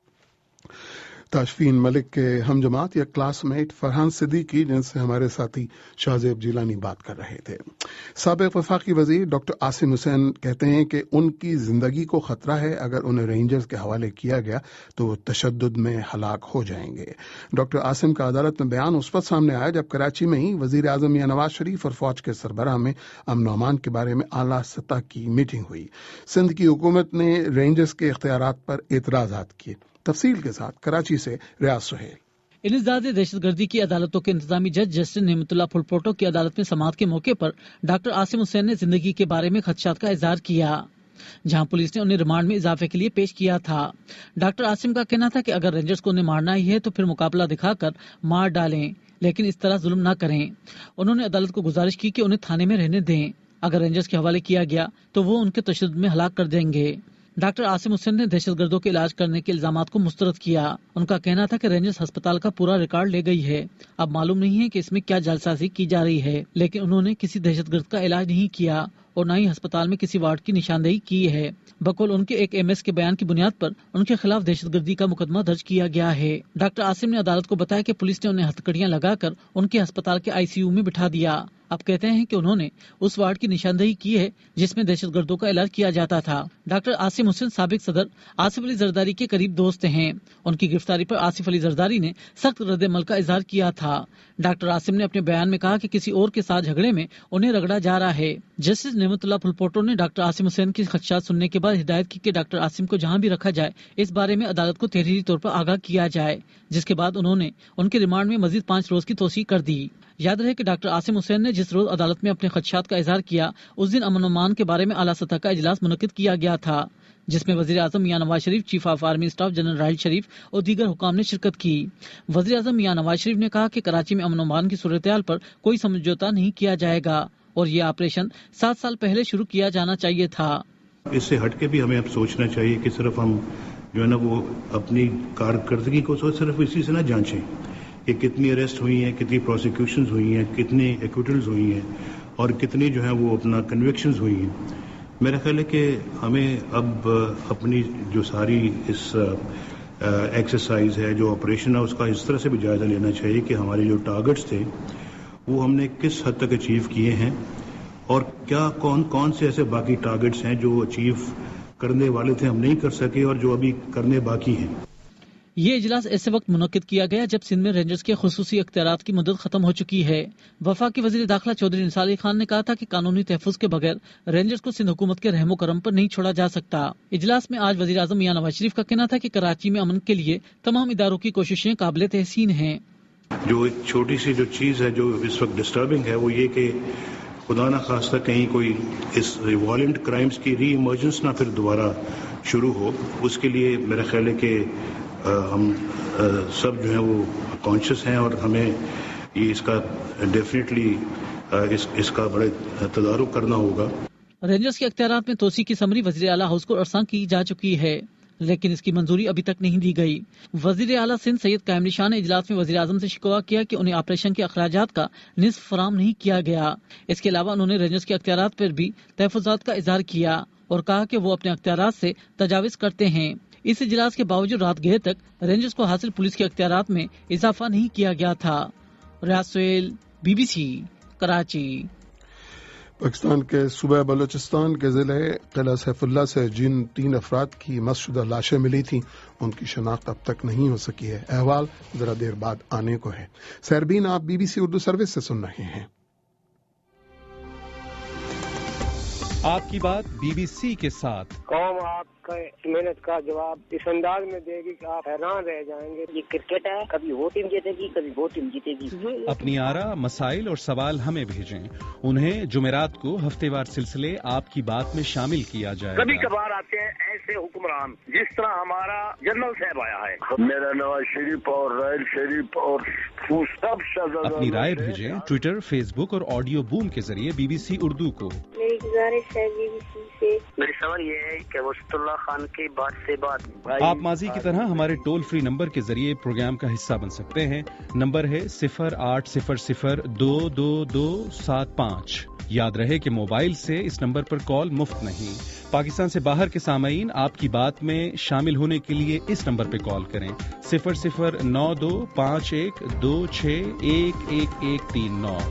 Tashfeen Malik کے ہم جماعت یا کلاس میٹ فرحان صدیقی, جن سے ہمارے ساتھی شاہزیب جیلانی بات کر رہے تھے. سابق وفاقی وزیر ڈاکٹر عاصم حسین کہتے ہیں کہ ان کی زندگی کو خطرہ ہے, اگر انہیں رینجرز کے حوالے کیا گیا تو وہ تشدد میں ہلاک ہو جائیں گے. ڈاکٹر عاصم کا عدالت میں بیان اس وقت سامنے آیا جب کراچی میں ہی وزیر اعظم یا نواز شریف اور فوج کے سربراہ میں امن و امان کے بارے میں اعلیٰ سطح کی میٹنگ ہوئی. سندھ کی حکومت نے رینجرز کے اختیارات پر اعتراضات کیے. تفصیل کے ساتھ کراچی سے ریاض سہیل. انسداد دہشت گردی کی عدالتوں کے انتظامی جج جسٹس نعمت اللہ پھلپوٹو کی عدالت میں سماعت کے موقع پر ڈاکٹر عاصم حسین نے زندگی کے بارے میں خدشات کا اظہار کیا, جہاں پولیس نے انہیں ریمانڈ میں اضافے کے لیے پیش کیا تھا. ڈاکٹر عاصم کا کہنا تھا کہ اگر رینجرز کو انہیں مارنا ہی ہے تو پھر مقابلہ دکھا کر مار ڈالیں, لیکن اس طرح ظلم نہ کریں. انہوں نے عدالت کو گزارش کی کہ انہیں تھانے میں رہنے دیں, اگر رینجرز کے حوالے کیا گیا تو وہ ان کے تشدد میں ہلاک کر دیں گے. ڈاکٹر عاصم حسین نے دہشت گردوں کے علاج کرنے کے الزامات کو مسترد کیا. ان کا کہنا تھا کہ رینجرز ہسپتال کا پورا ریکارڈ لے گئی ہے, اب معلوم نہیں ہے کہ اس میں کیا جعلسازی کی جا رہی ہے, لیکن انہوں نے کسی دہشت گرد کا علاج نہیں کیا اور نہ ہی ہسپتال میں کسی وارڈ کی نشاندہی کی ہے. بقول ان کے ایک ایم ایس کے بیان کی بنیاد پر ان کے خلاف دہشت گردی کا مقدمہ درج کیا گیا ہے. ڈاکٹر عاصم نے عدالت کو بتایا کہ پولیس نے انہیں ہتھکڑیاں لگا کر ان کے ہسپتال کے آئی سی یو میں بٹھا دیا. اب کہتے ہیں کہ انہوں نے اس وارڈ کی نشاندہی کی ہے جس میں دہشت گردوں کا علاج کیا جاتا تھا. ڈاکٹر عاصم حسین سابق صدر آصف علی زرداری کے قریب دوست ہیں. ان کی گرفتاری پر آصف علی زرداری نے سخت رد عمل کا اظہار کیا تھا. ڈاکٹر عاصم نے اپنے بیان میں کہا کہ کسی اور کے ساتھ جھگڑے میں انہیں رگڑا جا رہا ہے. جسٹس نعمت اللہ پھلپوٹو نے ڈاکٹر عاصم حسین کی خدشات سننے کے بعد ہدایت کی کہ ڈاکٹر عاصم کو جہاں بھی رکھا جائے اس بارے میں عدالت کو تحریری طور پر آگاہ کیا جائے, جس کے بعد انہوں نے ان کے ریمانڈ میں مزید پانچ روز کی توسیع کر دی. یاد رہے کہ ڈاکٹر عاصم حسین نے جس روز عدالت میں اپنے خدشات کا اظہار کیا اس دن امن و امان کے بارے میں اعلیٰ سطح کا اجلاس منعقد کیا گیا تھا, جس میں وزیر اعظم Mian Nawaz Sharif, chief of army staff general Raheel Sharif اور دیگر حکام نے شرکت کی. وزیر اعظم میاں نواز شریف نے کہا کہ کراچی میں امن و امان کی صورتحال پر کوئی سمجھوتا نہیں کیا جائے گا اور یہ آپریشن سات سال پہلے شروع کیا جانا چاہیے تھا. اس سے ہٹ کے بھی ہمیں اب سوچنا چاہیے کہ صرف ہم جو ہے نا وہ اپنی کارکردگی کو صرف اسی سے نہ جانچیں کہ کتنی اریسٹ ہوئی ہیں, کتنی پروسیکیوشنز ہوئی ہیں, کتنی ایکوٹلز ہوئی ہیں اور کتنی جو ہے وہ اپنا کنوکشنز ہوئی ہیں. میرا خیال ہے کہ ہمیں اب اپنی جو ساری اس एक्सरसाइज है, जो ऑपरेशन है, उसका इस तरह से भी जायजा लेना चाहिए कि हमारे जो टारगेट्स थे वो हमने किस हद तक अचीव किए हैं और क्या कौन कौन से ऐसे बाकी टारगेट्स हैं जो अचीव करने वाले थे हम नहीं कर सके और जो अभी करने बाकी हैं। ये इजलास ऐसे वक्त मुनक्किद किया गया जब सिंध में रेंजर्स के खुसूसी इख्तियारात की मुद्दत खत्म हो चुकी है। वफाकी वजीर दाखिला चौधरी निसार अली खान ने कहा था कि कानूनी तहफ़्फ़ुज़ के बगैर रेंजर्स को सिंध हुकूमत के रहमो करम पर नहीं छोड़ा जा सकता। इजलास में आज वजीर आज़म मियां नवाज शरीफ का कहना था कि कराची में अमन के लिए तमाम इदारों की कोशिशें काबिल तहसीन हैं। जो एक छोटी सी जो चीज़ है जो इस वक्त डिस्टर्बिंग है वो ये कि खुदा न खास्ता कहीं कोई इस वायलेंट क्राइम्स की री इमर्जेंस ना फिर दोबारा शुरू हो, उसके लिए मेरा ख्याल है कि आ, हम आ, सब जो है वो कॉन्शियस हैं और हमें ये इसका डेफिनेटली इस, इसका बड़े तदारुक करना होगा। रेंजर्स के अख्तियारात में तोसी की समरी वज़ीर आला हाउस को अरसा की जा चुकी है, लेकिन इसकी मंजूरी अभी तक नहीं दी गई। वजीर आला सिंध सैयद कायम निशान ने इजलास में वजीर आजम से शिकवा किया कि उन्हें ऑपरेशन के अखराजात का निस्फ फराम नहीं किया गया। इसके अलावा उन्होंने रेंजर्स के अख्तियारात पर भी तहफ़्फ़ुज़ात का इजहार किया और कहा कि वो अपने अख्तियारात से तजाविज़ करते हैं। इस इजलास के बावजूद रात गए तक रेंजर्स को हासिल पुलिस के अख्तियारात में इजाफा नहीं किया गया था। रियाज सोहेल, बीबीसी, कराची। पाकिस्तान के सूबा बलूचिस्तान के जिले किला सैफुल्ला से जिन तीन अफराद की मसशुदा लाशें मिली थीं उनकी शनाख्त अब तक नहीं हो सकी है। अहवाल जरा देर बाद आने को है। सहरबीन, आप बीबीसी उर्दू सर्विस से सुन रहे हैं। आपकी बात बीबीसी के साथ। कौम आपका मेहनत का जवाब इस अंदाज में देगी कि आप हैरान रह जाएंगे। ये क्रिकेट है, कभी वो टीम जीतेगी कभी वो टीम जीतेगी। अपनी आरा, मसाइल और सवाल हमें भेजें, उन्हें जुमेरात को हफ्तेवार सिलसिले आपकी बात में शामिल किया जाए। कभी कभार आते हैं ऐसे हुक्मरान जिस तरह हमारा जनरल साहब आया है। मेरा नवाज शरीफ और रायल शरीफ और सब अपनी राय भेजें ट्विटर, फेसबुक और ऑडियो बूम के जरिए बीबीसी उर्दू को। मेरी गुजारिश है बीबीसी से, मेरी सवाल ये है कि वस्तुल्लाह खान की बात से बात। आप माजी की तरह हमारे टोल फ्री नंबर के जरिए प्रोग्राम का हिस्सा बन सकते हैं। नंबर है सिफर आठ सिफर सिफर दो दो दो सात पाँच। याद रहे कि मोबाइल से इस नंबर पर कॉल मुफ्त नहीं। पाकिस्तान से बाहर के सामीन आपकी बात में शामिल होने के लिए इस नंबर पर कॉल करें सिफर सिफर नौ दो पाँच एक दो छः एक एक एक तीन नौ।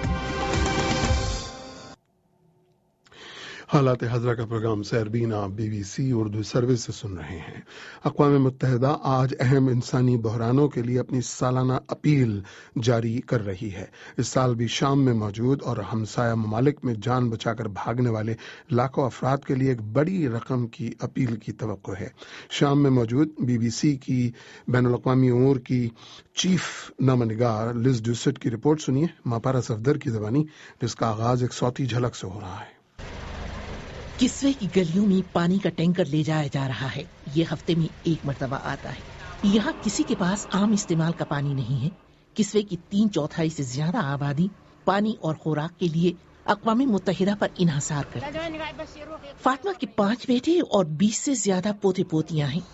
हालात हज़रा का प्रोग्राम सहरबीन आप बीबीसी उर्दू सर्विस से सुन रहे हैं। अक़वाम मुत्तहिदा आज अहम इंसानी बहरानों के लिए अपनी सालाना अपील जारी कर रही है। इस साल भी शाम में मौजूद और हमसाया ममालिक में जान बचाकर भागने वाले लाखों अफराद के लिए एक बड़ी रकम की अपील की तवक्को है। शाम में मौजूद बीबीसी की बैनुल अक़वामी उमूर की चीफ नामनिगार लिज ड्यूसेट की रिपोर्ट सुनिए मापारा सफदर की ज़बानी, जिसका आगाज एक सौती झलक से हो रहा है। किस्वे की गलियों में पानी का टैंकर ले जाया जा रहा है। ये हफ्ते में एक मरतबा आता है। यहाँ किसी के पास आम इस्तेमाल का पानी नहीं है। किस्वे की तीन चौथाई से ज्यादा आबादी पानी और खुराक के लिए अक़वाम मुत्तहिदा पर इन्हसार करती है। फातिमा के पांच बेटे और बीस से ज्यादा पोते पोतियां हैं।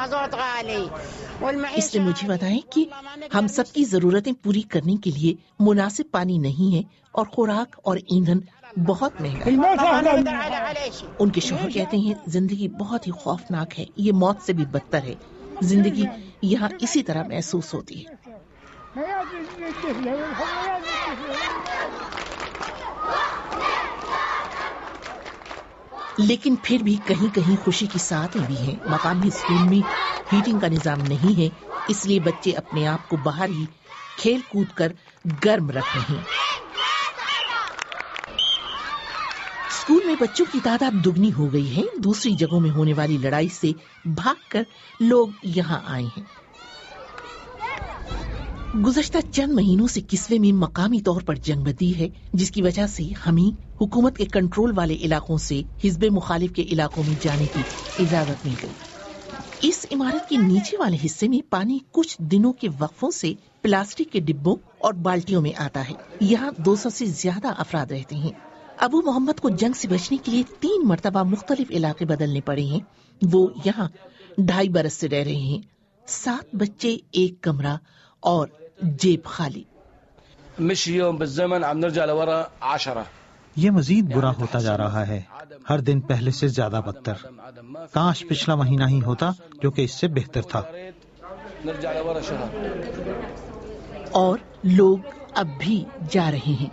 इसलिए मुझे बताएं कि हम सबकी जरूरतें पूरी करने के लिए मुनासिब पानी नहीं है और खुराक और ईंधन बहुत महंगा। उनके शोहर कहते हैं जिंदगी बहुत ही खौफनाक है, ये मौत से भी बदतर है। जिंदगी यहाँ इसी तरह महसूस होती है। लेकिन फिर भी कहीं कहीं खुशी की साथें भी हैं। मकामी स्कूल में हीटिंग का निजाम नहीं है, इसलिए बच्चे अपने आप को बाहर ही खेल कूद कर गर्म रख रहे हैं। स्कूल में बच्चों की तादाद दुगनी हो गई है। दूसरी जगहों में होने वाली लड़ाई से भागकर लोग यहाँ आए हैं। गुज़श्ता चंद महीनों से किस्वे में मकामी तौर पर जंग बदी है, जिसकी वजह से हमें हुकूमत के कंट्रोल वाले इलाकों से हिज़्ब मुखालिफ के इलाकों में जाने की इजाजत मिल गई। इस इमारत के नीचे वाले हिस्से में पानी कुछ दिनों के वक्फों से प्लास्टिक के डिब्बों और बाल्टियों में आता है। यहाँ दो सौ से ज्यादा अफराद रहते हैं। अबू मोहम्मद को जंग से बचने के लिए तीन मरतबा मुख्तलिफ इलाके बदलने पड़े हैं। वो यहाँ ढाई बरस से रह रहे हैं। सात बच्चे, एक कमरा और जेब खाली। ये मजीद बुरा होता जा रहा है, हर दिन पहले से ज्यादा बदतर। काश पिछला महीना ही होता जो कि इससे बेहतर था। اور لوگ اب بھی جا رہے ہیں.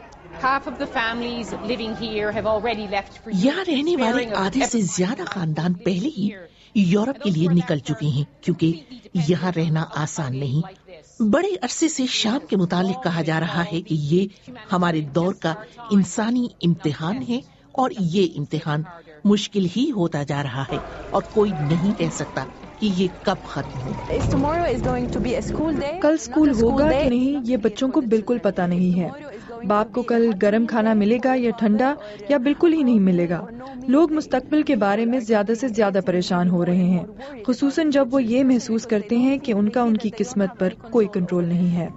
یہاں رہنے والے آدھے سے زیادہ خاندان پہلے ہی یورپ کے لیے نکل چکے ہیں کیونکہ یہاں رہنا آسان نہیں. بڑے عرصے سے شام کے متعلق کہا جا رہا ہے کہ یہ ہمارے دور کا انسانی امتحان ہے اور یہ امتحان مشکل ہی ہوتا جا رہا ہے اور کوئی نہیں کہہ سکتا کہ یہ کب ختم ہو. کل اسکول ہوگا کہ نہیں یہ بچوں کو بالکل پتا نہیں ہے. باپ کو کل گرم کھانا ملے گا یا ٹھنڈا یا بالکل ہی نہیں ملے گا. لوگ مستقبل کے بارے میں زیادہ سے زیادہ پریشان ہو رہے ہیں، خصوصاً جب وہ یہ محسوس کرتے ہیں کہ ان کا ان کی قسمت پر کوئی کنٹرول نہیں ہے.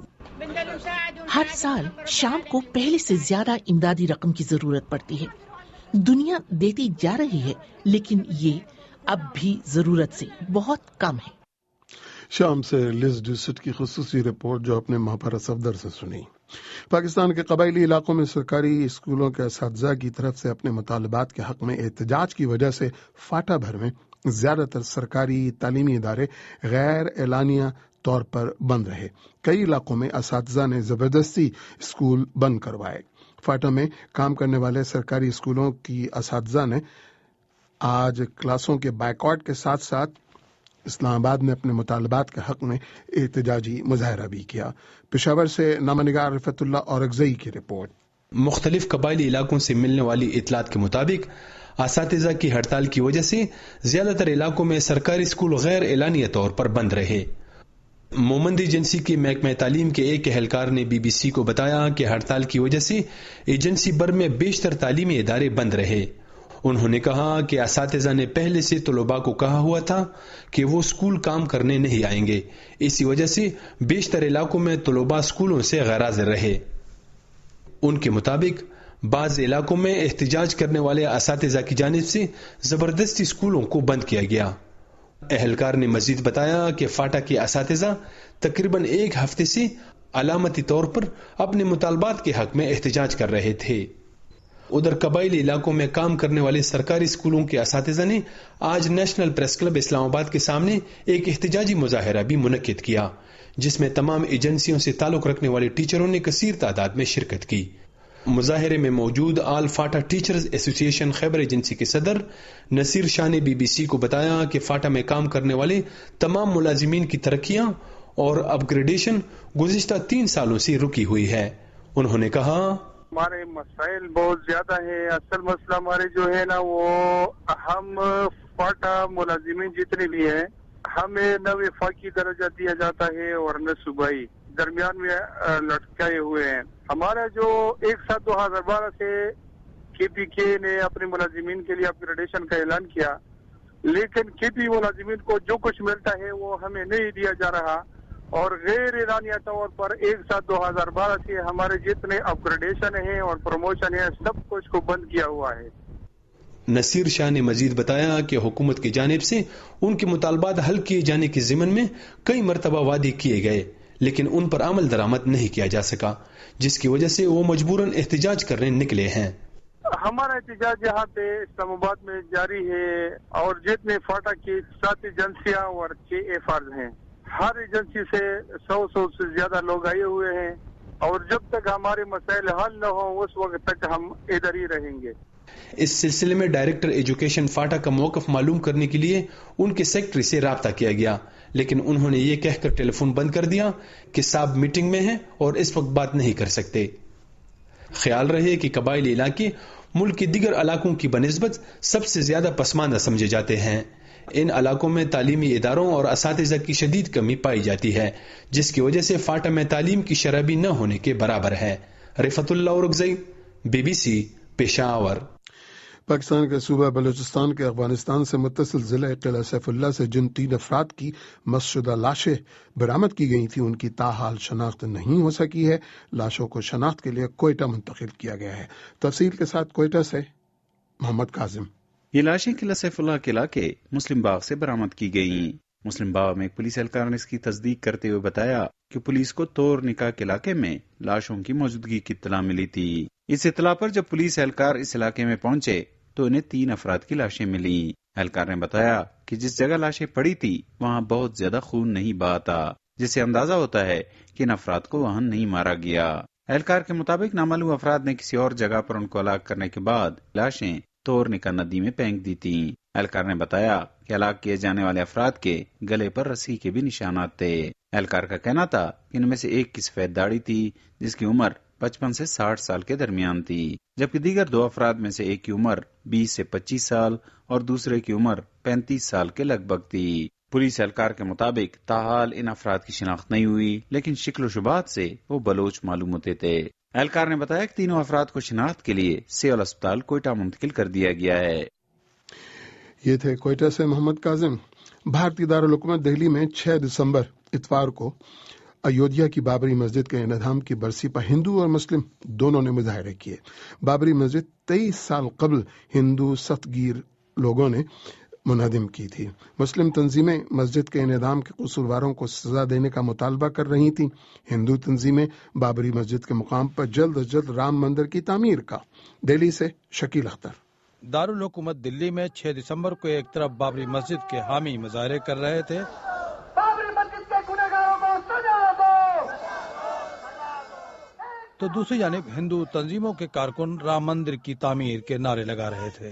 ہر سال شام کو پہلے سے زیادہ امدادی رقم کی ضرورت پڑتی ہے. دنیا دیتی جا رہی ہے لیکن یہ اب بھی ضرورت سے بہت کم ہے. شام سے لز ڈیوسٹ کی خصوصی رپورٹ جو اپنے ماہپر صفدر سے سنی. پاکستان کے قبائلی علاقوں میں سرکاری اسکولوں کے اساتذہ کی طرف سے اپنے مطالبات کے حق میں احتجاج کی وجہ سے فاٹا بھر میں زیادہ تر سرکاری تعلیمی ادارے غیر اعلانیہ طور پر بند رہے. کئی علاقوں میں اساتذہ نے زبردستی اسکول بند کروائے. فاٹا میں کام کرنے والے سرکاری اسکولوں کی اساتذہ نے آج کلاسوں کے بائیکاٹ کے ساتھ ساتھ اسلام آباد میں اپنے مطالبات کے حق میں احتجاجی مظاہرہ بھی کیا. پشاور سے نامہ نگار رفعت اللہ اورگزئی کی رپورٹ. مختلف قبائلی علاقوں سے ملنے والی اطلاعات کے مطابق اساتذہ کی ہڑتال کی وجہ سے زیادہ تر علاقوں میں سرکاری اسکول غیر اعلانیہ طور پر بند رہے. مومندی ایجنسی کے محکمہ تعلیم کے ایک اہلکار نے بی بی سی کو بتایا کہ ہڑتال کی وجہ سے ایجنسی بھر میں بیشتر تعلیمی ادارے بند رہے. انہوں نے کہا کہ اساتذہ نے پہلے سے طلباء کو کہا ہوا تھا کہ وہ اسکول کام کرنے نہیں آئیں گے. اسی وجہ سے بیشتر علاقوں میں طلباء اسکولوں سے غیر حاضر رہے. ان کے مطابق بعض علاقوں میں احتجاج کرنے والے اساتذہ کی جانب سے زبردستی اسکولوں کو بند کیا گیا. اہلکار نے مزید بتایا کہ فاٹا کے اساتذہ تقریباً ایک ہفتے سے علامتی طور پر اپنے مطالبات کے حق میں احتجاج کر رہے تھے. ادھر قبائلی علاقوں میں کام کرنے والے سرکاری اسکولوں کے اساتذہ نے آج نیشنل پریس کلب اسلام آباد کے سامنے ایک احتجاجی مظاہرہ بھی منعقد کیا جس میں تمام ایجنسیوں سے تعلق رکھنے والے ٹیچروں نے کثیر تعداد میں شرکت کی. مظاہرے میں موجود آل فاٹا ٹیچرز ایسوسی ایشن خیبر ایجنسی کے صدر نصیر شاہ نے بی بی سی کو بتایا کہ فاٹا میں کام کرنے والے تمام ملازمین کی ترقیاں اور اپ گریڈیشن گزشتہ تین سالوں سے رکی ہوئی ہے. انہوں نے کہا ہمارے مسائل بہت زیادہ ہیں. اصل مسئلہ ہمارے جو ہے نا وہ ہم فاٹا ملازمین جتنے بھی ہیں ہمیں نہ وفاقی درجہ دیا جاتا ہے اور نہ صوبائی، درمیان میں لٹکائے ہوئے ہیں. ہمارا جو ایک سات دو ہزار بارہ سے کے پی کے نے اپنے ملازمین کے لیے اپ گریڈیشن کا اعلان کیا، لیکن کے پی ملازمین کو جو کچھ ملتا ہے وہ ہمیں نہیں دیا جا رہا اور غیر اعلانیہ طور پر ایک سات دو ہزار بارہ سے ہمارے جتنے اپ گریڈیشن ہیں اور پروموشن ہیں سب کچھ کو بند کیا ہوا ہے. نصیر شاہ نے مزید بتایا کہ حکومت کی جانب سے ان کے مطالبات حل کیے جانے کے ضمن میں کئی مرتبہ وعدے کیے گئے لیکن ان پر عمل درآمد نہیں کیا جا سکا جس کی وجہ سے وہ مجبوراً احتجاج کرنے نکلے ہیں. ہمارا احتجاج یہاں پہ اسلام آباد میں جاری ہے اور جتنے فاٹا کی سات ایجنسیاں اور چھ ایف آر ہیں ہر ایجنسی سے سو سو سے زیادہ لوگ آئے ہوئے ہیں اور جب تک ہمارے مسائل حل نہ ہوں اس وقت تک ہم ادھر ہی رہیں گے. اس سلسلے میں ڈائریکٹر ایجوکیشن فاٹا کا موقف معلوم کرنے کے لیے ان کے سیکرٹری سے رابطہ کیا گیا لیکن انہوں نے یہ کہہ کر ٹیلی فون بند کر دیا کہ صاحب میٹنگ میں ہیں اور اس وقت بات نہیں کر سکتے. خیال رہے کہ قبائلی علاقے ملک کے دیگر علاقوں کی بنسبت سب سے زیادہ پسماندہ سمجھے جاتے ہیں. ان علاقوں میں تعلیمی اداروں اور اساتذہ کی شدید کمی پائی جاتی ہے جس کی وجہ سے فاٹا میں تعلیم کی شرح بھی نہ ہونے کے برابر ہے. Rifatullah Orakzai, B B C, Peshawar. Pakistan کے صوبہ بلوچستان کے افغانستان سے متصل ضلع قلعہ سیف اللہ سے جن تین افراد کی مسشدہ لاشیں برآمد کی گئی تھیں ان کی تاحال شناخت نہیں ہو سکی ہے. لاشوں کو شناخت کے لیے کوئٹہ منتقل کیا گیا ہے. تفصیل کے ساتھ کوئٹہ سے محمد کاظم. یہ لاشیں قلعہ سیف اللہ کے علاقے مسلم باغ سے برآمد کی گئیں. مسلم باغ میں ایک پولیس اہلکار نے اس کی تصدیق کرتے ہوئے بتایا کہ پولیس کو تور نکاح کے علاقے میں لاشوں کی موجودگی کی اطلاع ملی تھی. اس اطلاع پر جب پولیس اہلکار اس علاقے میں پہنچے تو انہیں تین افراد کی لاشیں ملی. اہلکار نے بتایا کہ جس جگہ لاشیں پڑی تھی وہاں بہت زیادہ خون نہیں بہا تھا، جس سے اندازہ ہوتا ہے کہ ان افراد کو وہاں نہیں مارا گیا۔ اہلکار کے مطابق نامعلوم افراد نے کسی اور جگہ پر ان کو ہلاک کرنے کے بعد لاشیں تورنکا ندی میں پھینک دی تھیں۔ اہلکار نے بتایا کہ ہلاک کیے جانے والے افراد کے گلے پر رسی کے بھی نشانات تھے۔ اہلکار کا کہنا تھا کہ ان میں سے ایک کی سفید داڑھی تھی جس کی عمر پچپن سے ساٹھ سال کے درمیان تھی، جبکہ دیگر دو افراد میں سے ایک کی عمر بیس سے پچیس سال اور دوسرے کی عمر پینتیس سال کے لگ بھگ تھی۔ پولیس اہلکار کے مطابق تاحال ان افراد کی شناخت نہیں ہوئی، لیکن شکل و شبہات سے وہ بلوچ معلوم ہوتے تھے۔ اہلکار نے بتایا کہ تینوں افراد کو شناخت کے لیے سیول اسپتال کوئٹہ منتقل کر دیا گیا ہے۔ یہ تھے کوئٹہ سے محمد کاظم۔ بھارتی دارالحکومت دہلی میں چھ دسمبر اتوار کو ایودھیا کی بابری مسجد کے انہدام کی برسی پر ہندو اور مسلم دونوں نے مظاہرے کیے۔ بابری مسجد تیئیس سال قبل ہندو ستگیر لوگوں نے منہدم کی تھی۔ مسلم تنظیمیں مسجد کے انہدام کے قصورواروں کو سزا دینے کا مطالبہ کر رہی تھیں۔ ہندو تنظیمیں بابری مسجد کے مقام پر جلد از جلد رام مندر کی تعمیر کا۔ دہلی سے شکیل اختر۔ دارالحکومت دلی میں چھ دسمبر کو ایک طرف بابری مسجد کے حامی مظاہرے کر رہے تھے تو دوسری جانب ہندو تنظیموں کے کارکن رام مندر کی تعمیر کے نعرے لگا رہے تھے۔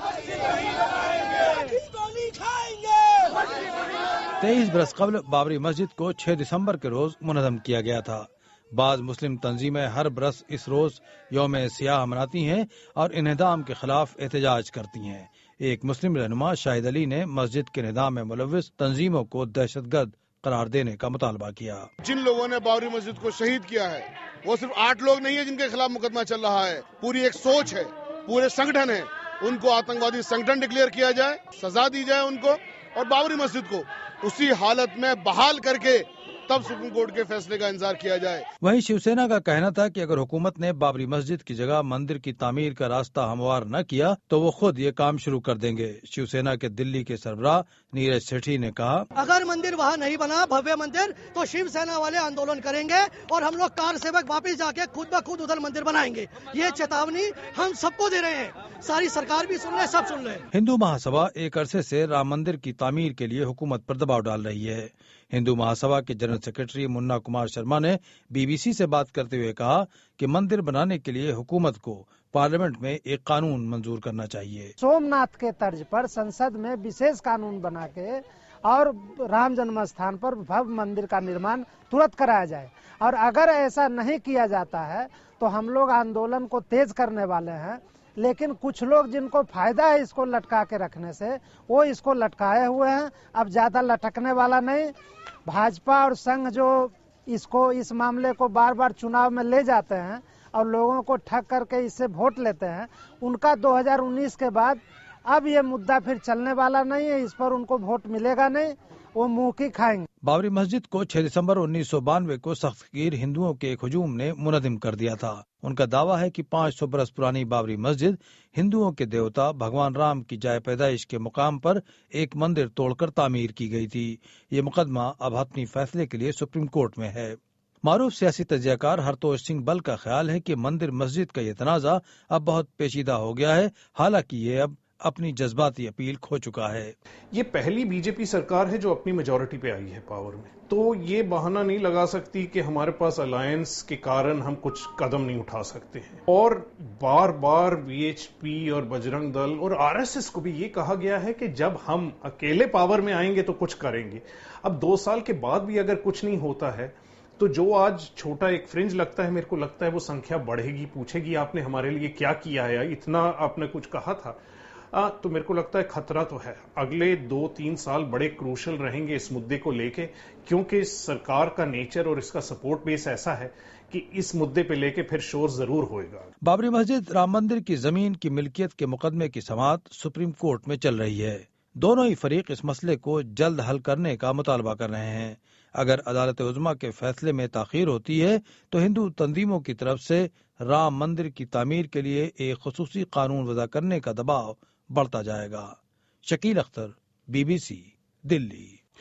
تیئیس برس قبل بابری مسجد کو چھ دسمبر کے روز منہدم کیا گیا تھا۔ بعض مسلم تنظیمیں ہر برس اس روز یوم سیاہ مناتی ہیں اور انہدام کے خلاف احتجاج کرتی ہیں۔ ایک مسلم رہنما شاہد علی نے مسجد کے انہدام میں ملوث تنظیموں کو دہشت گرد قرار دینے کا مطالبہ کیا۔ جن لوگوں نے بابری مسجد کو شہید کیا ہے وہ صرف آٹھ لوگ نہیں ہیں جن کے خلاف مقدمہ چل رہا ہے، پوری ایک سوچ ہے، پورے سنگٹھن ہے۔ ان کو آتنکوادی سنگٹھن ڈکلیئر کیا جائے، سزا دی جائے ان کو، اور بابری مسجد کو اسی حالت میں بحال کر کے تب سپریم کورٹ کے فیصلے کا انتظار کیا جائے۔ وہیں شیو سینا کا کہنا تھا کہ اگر حکومت نے بابری مسجد کی جگہ مندر کی تعمیر کا راستہ ہموار نہ کیا تو وہ خود یہ کام شروع کر دیں گے۔ شیو سینا کے دلی کے سربراہ نیرج سیٹھی نے کہا، اگر مندر وہاں نہیں بنا بھویہ مندر تو شیو سینا والے آندولن کریں گے اور ہم لوگ کار سیوک واپس جا کے خود بخود ادھر مندر بنائیں گے۔ یہ چیتاونی ہم سب کو دے رہے ہیں، ساری سرکار بھی سن رہے، سب سن رہے۔ ہندو مہاسبھا ایک عرصے سے رام مندر کی تعمیر کے لیے حکومت پر دباؤ ڈال رہی ہے۔ ہندو مہاسبھا کے جنرل سیکرٹری منا کمار شرما نے بی بی سی سے بات کرتے ہوئے کہا کہ مندر بنانے کے لیے حکومت کو پارلیمنٹ میں ایک قانون منظور کرنا چاہیے۔ سومناتھ کے طرز پر سنسد میں وشیش قانون بنا کے اور رام جنم استھان پر بھو مندر کا نرمان ترت کرایا جائے، اور اگر ایسا نہیں کیا جاتا ہے تو ہم لوگ آندولن کو تیز کرنے والے ہیں۔ لیکن کچھ لوگ جن کو فائدہ ہے اس کو لٹکا کے رکھنے سے، وہ اس کو لٹکائے ہوئے ہیں۔ اب زیادہ لٹکنے والا نہیں، بھاجپا اور سنگھ جو اس کو اس معاملے کو بار بار چناؤ میں لے جاتے ہیں اور لوگوں کو ٹھگ کر کے اس سے ووٹ لیتے ہیں، ان کا دو ہزار انیس کے بعد اب یہ مدعا پھر چلنے والا نہیں ہے، اس پر ان کو ووٹ ملے گا نہیں، وہ منہ کی کھائیں گے۔ بابری مسجد کو چھ دسمبر انیس سو بانوے کو سختگیر ہندوؤں کے ایک ہجوم نے منہدم کر دیا تھا۔ ان کا دعویٰ ہے کہ پانچ سو برس پرانی بابری مسجد ہندوؤں کے دیوتا بھگوان رام کی جائے پیدائش کے مقام پر ایک مندر توڑ کر تعمیر کی گئی تھی۔ یہ مقدمہ اب حتمی فیصلے کے لیے سپریم کورٹ میں ہے۔ معروف سیاسی تجزیہ کار ہرتوش سنگھ بل کا خیال ہے کہ مندر مسجد کا یہ تنازع اب بہت پیچیدہ ہو گیا ہے، حالانکہ یہ اب اپنی جذباتی اپیل کھو چکا ہے۔ یہ پہلی بی جے پی سرکار ہے جو اپنی میجورٹی پہ آئی ہے پاور میں، تو یہ بہانہ نہیں لگا سکتی کہ ہمارے پاس الائنس کے کارن ہم کچھ قدم نہیں اٹھا سکتے ہیں۔ اور بار بار بی ایچ پی اور بجرنگ دل اور آر ایس ایس کو بھی یہ کہا گیا ہے کہ جب ہم اکیلے پاور میں آئیں گے تو کچھ کریں گے۔ اب دو سال کے بعد بھی اگر کچھ نہیں ہوتا ہے تو جو آج چھوٹا ایک فرنج لگتا ہے، میرے کو لگتا ہے وہ سنکھیا بڑھے گی، پوچھے گی آپ نے ہمارے لیے کیا کیا ہے، اتنا آپ نے کچھ کہا تھا۔ آ, تو میرے کو لگتا ہے خطرہ تو ہے، اگلے دو تین سال بڑے کروشل رہیں گے اس مدے کو لے کے، کیونکہ سرکار کا نیچر اور اس کا سپورٹ بیس ایسا ہے کہ اس مدے پہ لے کے پھر شور ضرور ہوئے گا۔ بابری مسجد رام مندر کی زمین کی ملکیت کے مقدمے کی سماعت سپریم کورٹ میں چل رہی ہے۔ دونوں ہی فریق اس مسئلے کو جلد حل کرنے کا مطالبہ کر رہے ہیں۔ اگر عدالت عظمیٰ کے فیصلے میں تاخیر ہوتی ہے تو ہندو تنظیموں کی طرف سے رام مندر کی تعمیر کے لیے ایک خصوصی قانون وضع کرنے کا دباؤ بڑھتا جائے گا۔ Shakeel Akhtar, B B C, Delhi.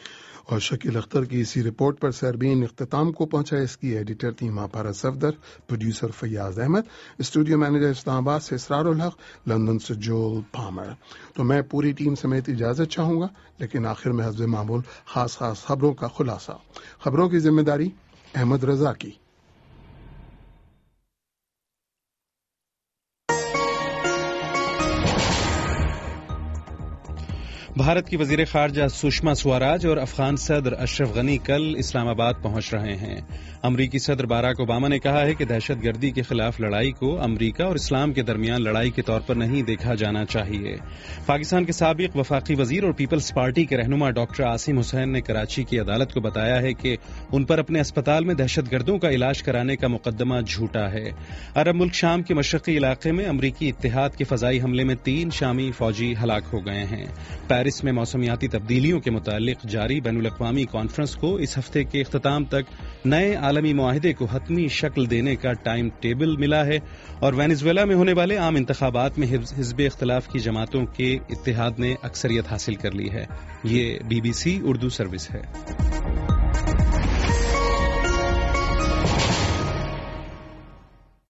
اور شکیل اختر کی اسی رپورٹ پر سربین اختتام کو پہنچا. اس کی ایڈیٹر تھی Mahpara Safdar, producer Fayyaz Ahmed, studio manager Islamabad سے اسرار الحق، لندن سے جول پامر. تو میں پوری ٹیم سمیت اجازت چاہوں گا، لیکن آخر میں حسب معمول خاص خاص خبروں کا خلاصہ. خبروں کی ذمہ داری احمد رضا کی. بھارت کی وزیر خارجہ سشما سوراج اور افغان صدر اشرف غنی کل اسلام آباد پہنچ رہے ہیں. امریکی صدر باراک اوباما نے کہا ہے کہ دہشت گردی کے خلاف لڑائی کو امریکہ اور اسلام کے درمیان لڑائی کے طور پر نہیں دیکھا جانا چاہیے. پاکستان کے سابق وفاقی وزیر اور پیپلز پارٹی کے رہنما ڈاکٹر عاصم حسین نے کراچی کی عدالت کو بتایا ہے کہ ان پر اپنے اسپتال میں دہشت گردوں کا علاج کرانے کا مقدمہ جھوٹا ہے. عرب ملک شام کے مشرقی علاقے میں امریکی اتحاد کے فضائی حملے میں تین شامی فوجی ہلاک ہو گئے ہیں. پیرس میں موسمیاتی تبدیلیوں کے متعلق جاری بین الاقوامی کانفرنس کو اس ہفتے کے اختتام تک نئے عالمی معاہدے کو حتمی شکل دینے کا ٹائم ٹیبل ملا ہے. اور وینزویلا میں ہونے والے عام انتخابات میں حزب اختلاف کی جماعتوں کے اتحاد نے اکثریت حاصل کر لی ہے. یہ B B C Urdu service ہے.